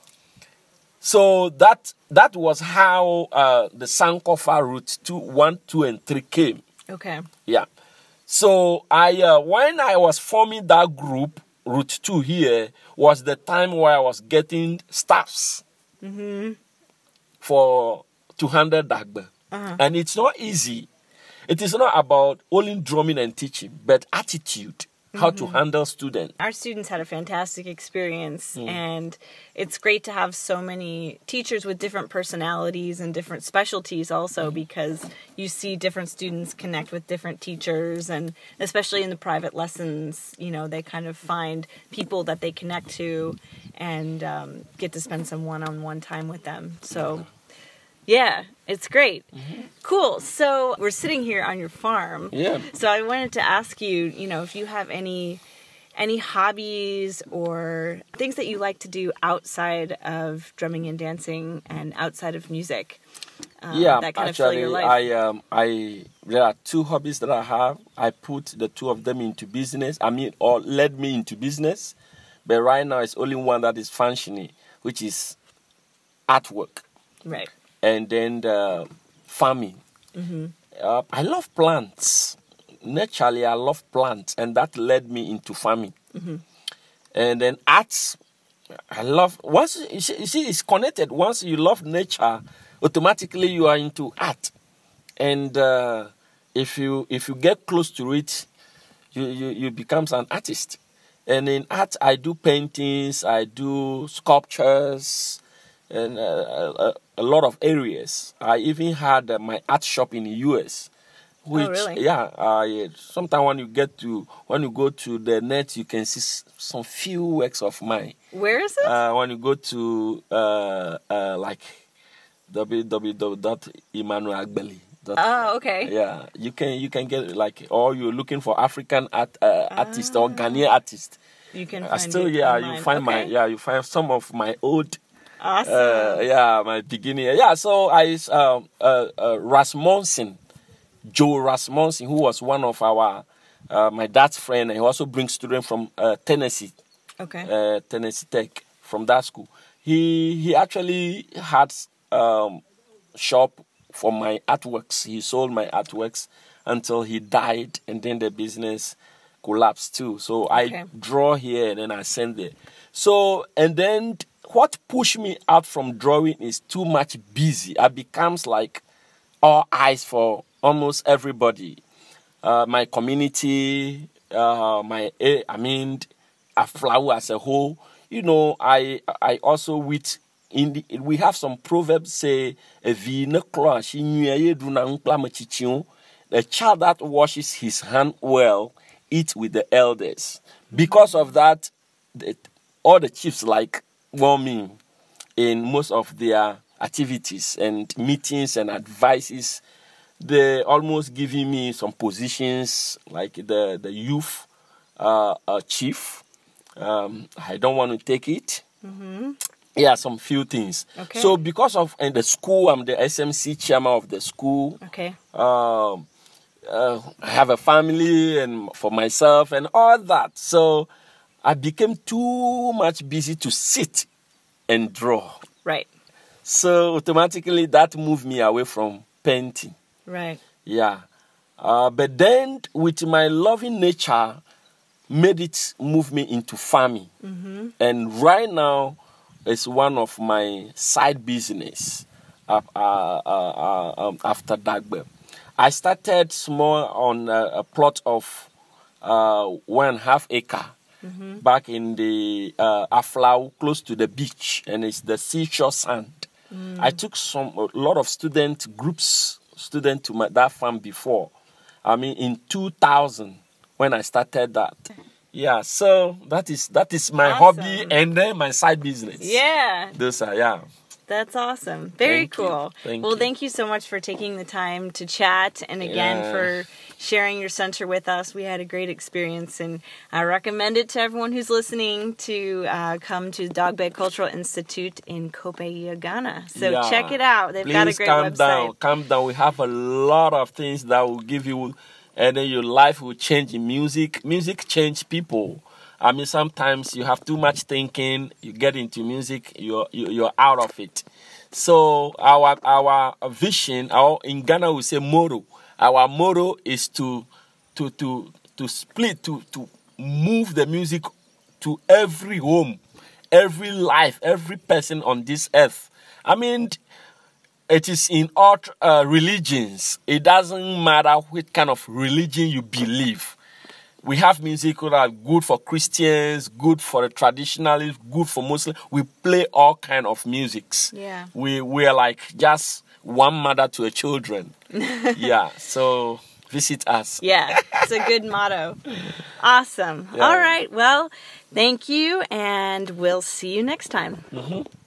So that that was how uh, the Sankofa Route two, one, two, and three came. Okay. Yeah. So I uh, when I was forming that group, Route two here, was the time where I was getting staffs Mm-hmm. for two hundred Dagba. Uh-huh. And it's not easy. It is not about only drumming and teaching, but attitude, how to handle students. Our students had a fantastic experience, Mm. and it's great to have so many teachers with different personalities and different specialties also, because you see different students connect with different teachers, and especially in the private lessons, you know, they kind of find people that they connect to and um, get to spend some one-on-one time with them. So yeah, it's great. Cool. So we're sitting here on your farm. Yeah. So I wanted to ask you, you know, if you have any any hobbies or things that you like to do outside of drumming and dancing and outside of music? Um, yeah, that kind actually, of fill your life? I um, I there are two hobbies that I have. I put the two of them into business. I mean, or led me into business. But right now, it's only one that is functioning, which is artwork. Right. And then the farming. Mm-hmm. Uh, I love plants. Naturally, I love plants, and that led me into farming. Mm-hmm. And then arts, I love. Once you see, you see, it's connected. Once you love nature, automatically you are into art. And uh, if you if you get close to it, you you you become an artist. And in art, I do paintings, I do sculptures, and uh, a, a lot of areas. I even had uh, my art shop in the U S. Which, oh, really? Yeah. Uh, sometimes when you get to when you go to the net, you can see s- some few works of mine. Where is it? Uh, when you go to uh, uh, like w w w dot emmanuel agbeli. Oh, okay. Yeah, you can you can get like, or you're looking for African art uh, artist or Ghanaian artist. You can Uh, find still, it yeah, online. you find my Okay. yeah, you find some of my old. Awesome. Uh, yeah, my beginning. Yeah, so I um uh, uh Rasmussen, Joe Rasmussen, who was one of our uh, my dad's friend, and he also brings students from uh, Tennessee, Okay. uh, Tennessee Tech, from that school. He he actually had um shop for my artworks. He sold my artworks until he died, and then the business collapsed too. So Okay. I draw here and then I send there. So, and then what pushed me out from drawing is too much busy. I becomes like all eyes for almost everybody. Uh, my community, uh, my, eh, I mean, a flower as a whole. You know, I I also with in the, we have some proverbs say a the child that washes his hand well eat with the elders. Because of that, the, all the chiefs like warming in most of their activities and meetings and advices. They almost giving me some positions like the the youth uh, uh, chief. Um, I don't want to take it. Mm-hmm. Yeah, some few things. Okay. So because of in the school, I'm the S M C chairman of the school. Okay. Um, uh, I have a family and for myself and all that. So I became too much busy to sit and draw. Right. So automatically that moved me away from painting. Right. Yeah. Uh, but then with my loving nature, made it move me into farming. Mm-hmm. And right now, it's one of my side business uh, uh, uh, uh, um, after Dagbe. I started small on a, a plot of uh, one and a half acre mm-hmm. back in the uh, Aflau, close to the beach, and it's the seashore sand. Mm. I took some a lot of student groups, students to my, that farm before. I mean, in two thousand when I started that. Yeah, so that is that is my Awesome. hobby and then my side business. Yeah. Those are yeah. That's awesome. Very Thank you. cool. Thank well, you. thank you so much for taking the time to chat and again Yeah. for sharing your center with us. We had a great experience and I recommend it to everyone who's listening to uh, come to Dagbe Cultural Institute in Copiague, Ghana. So Yeah. check it out. They've Please got a great calm website. down. Calm down. We have a lot of things that will give you, and then your life will change in music. Music change people. I mean, sometimes you have too much thinking. You get into music, you're you- you're out of it. So our our vision, our in Ghana we say motto. Our motto is to to to to split to to move the music to every home, every life, every person on this earth. I mean, it is in all uh, religions. It doesn't matter what kind of religion you believe. We have music that are good for Christians, good for the traditionalists, good for Muslims. We play all kind of musics. Yeah. We we are like just one mother to a children. Yeah. So visit us. Yeah, it's a good motto. Awesome. Yeah. All right. Well, thank you, and we'll see you next time. Mm-hmm.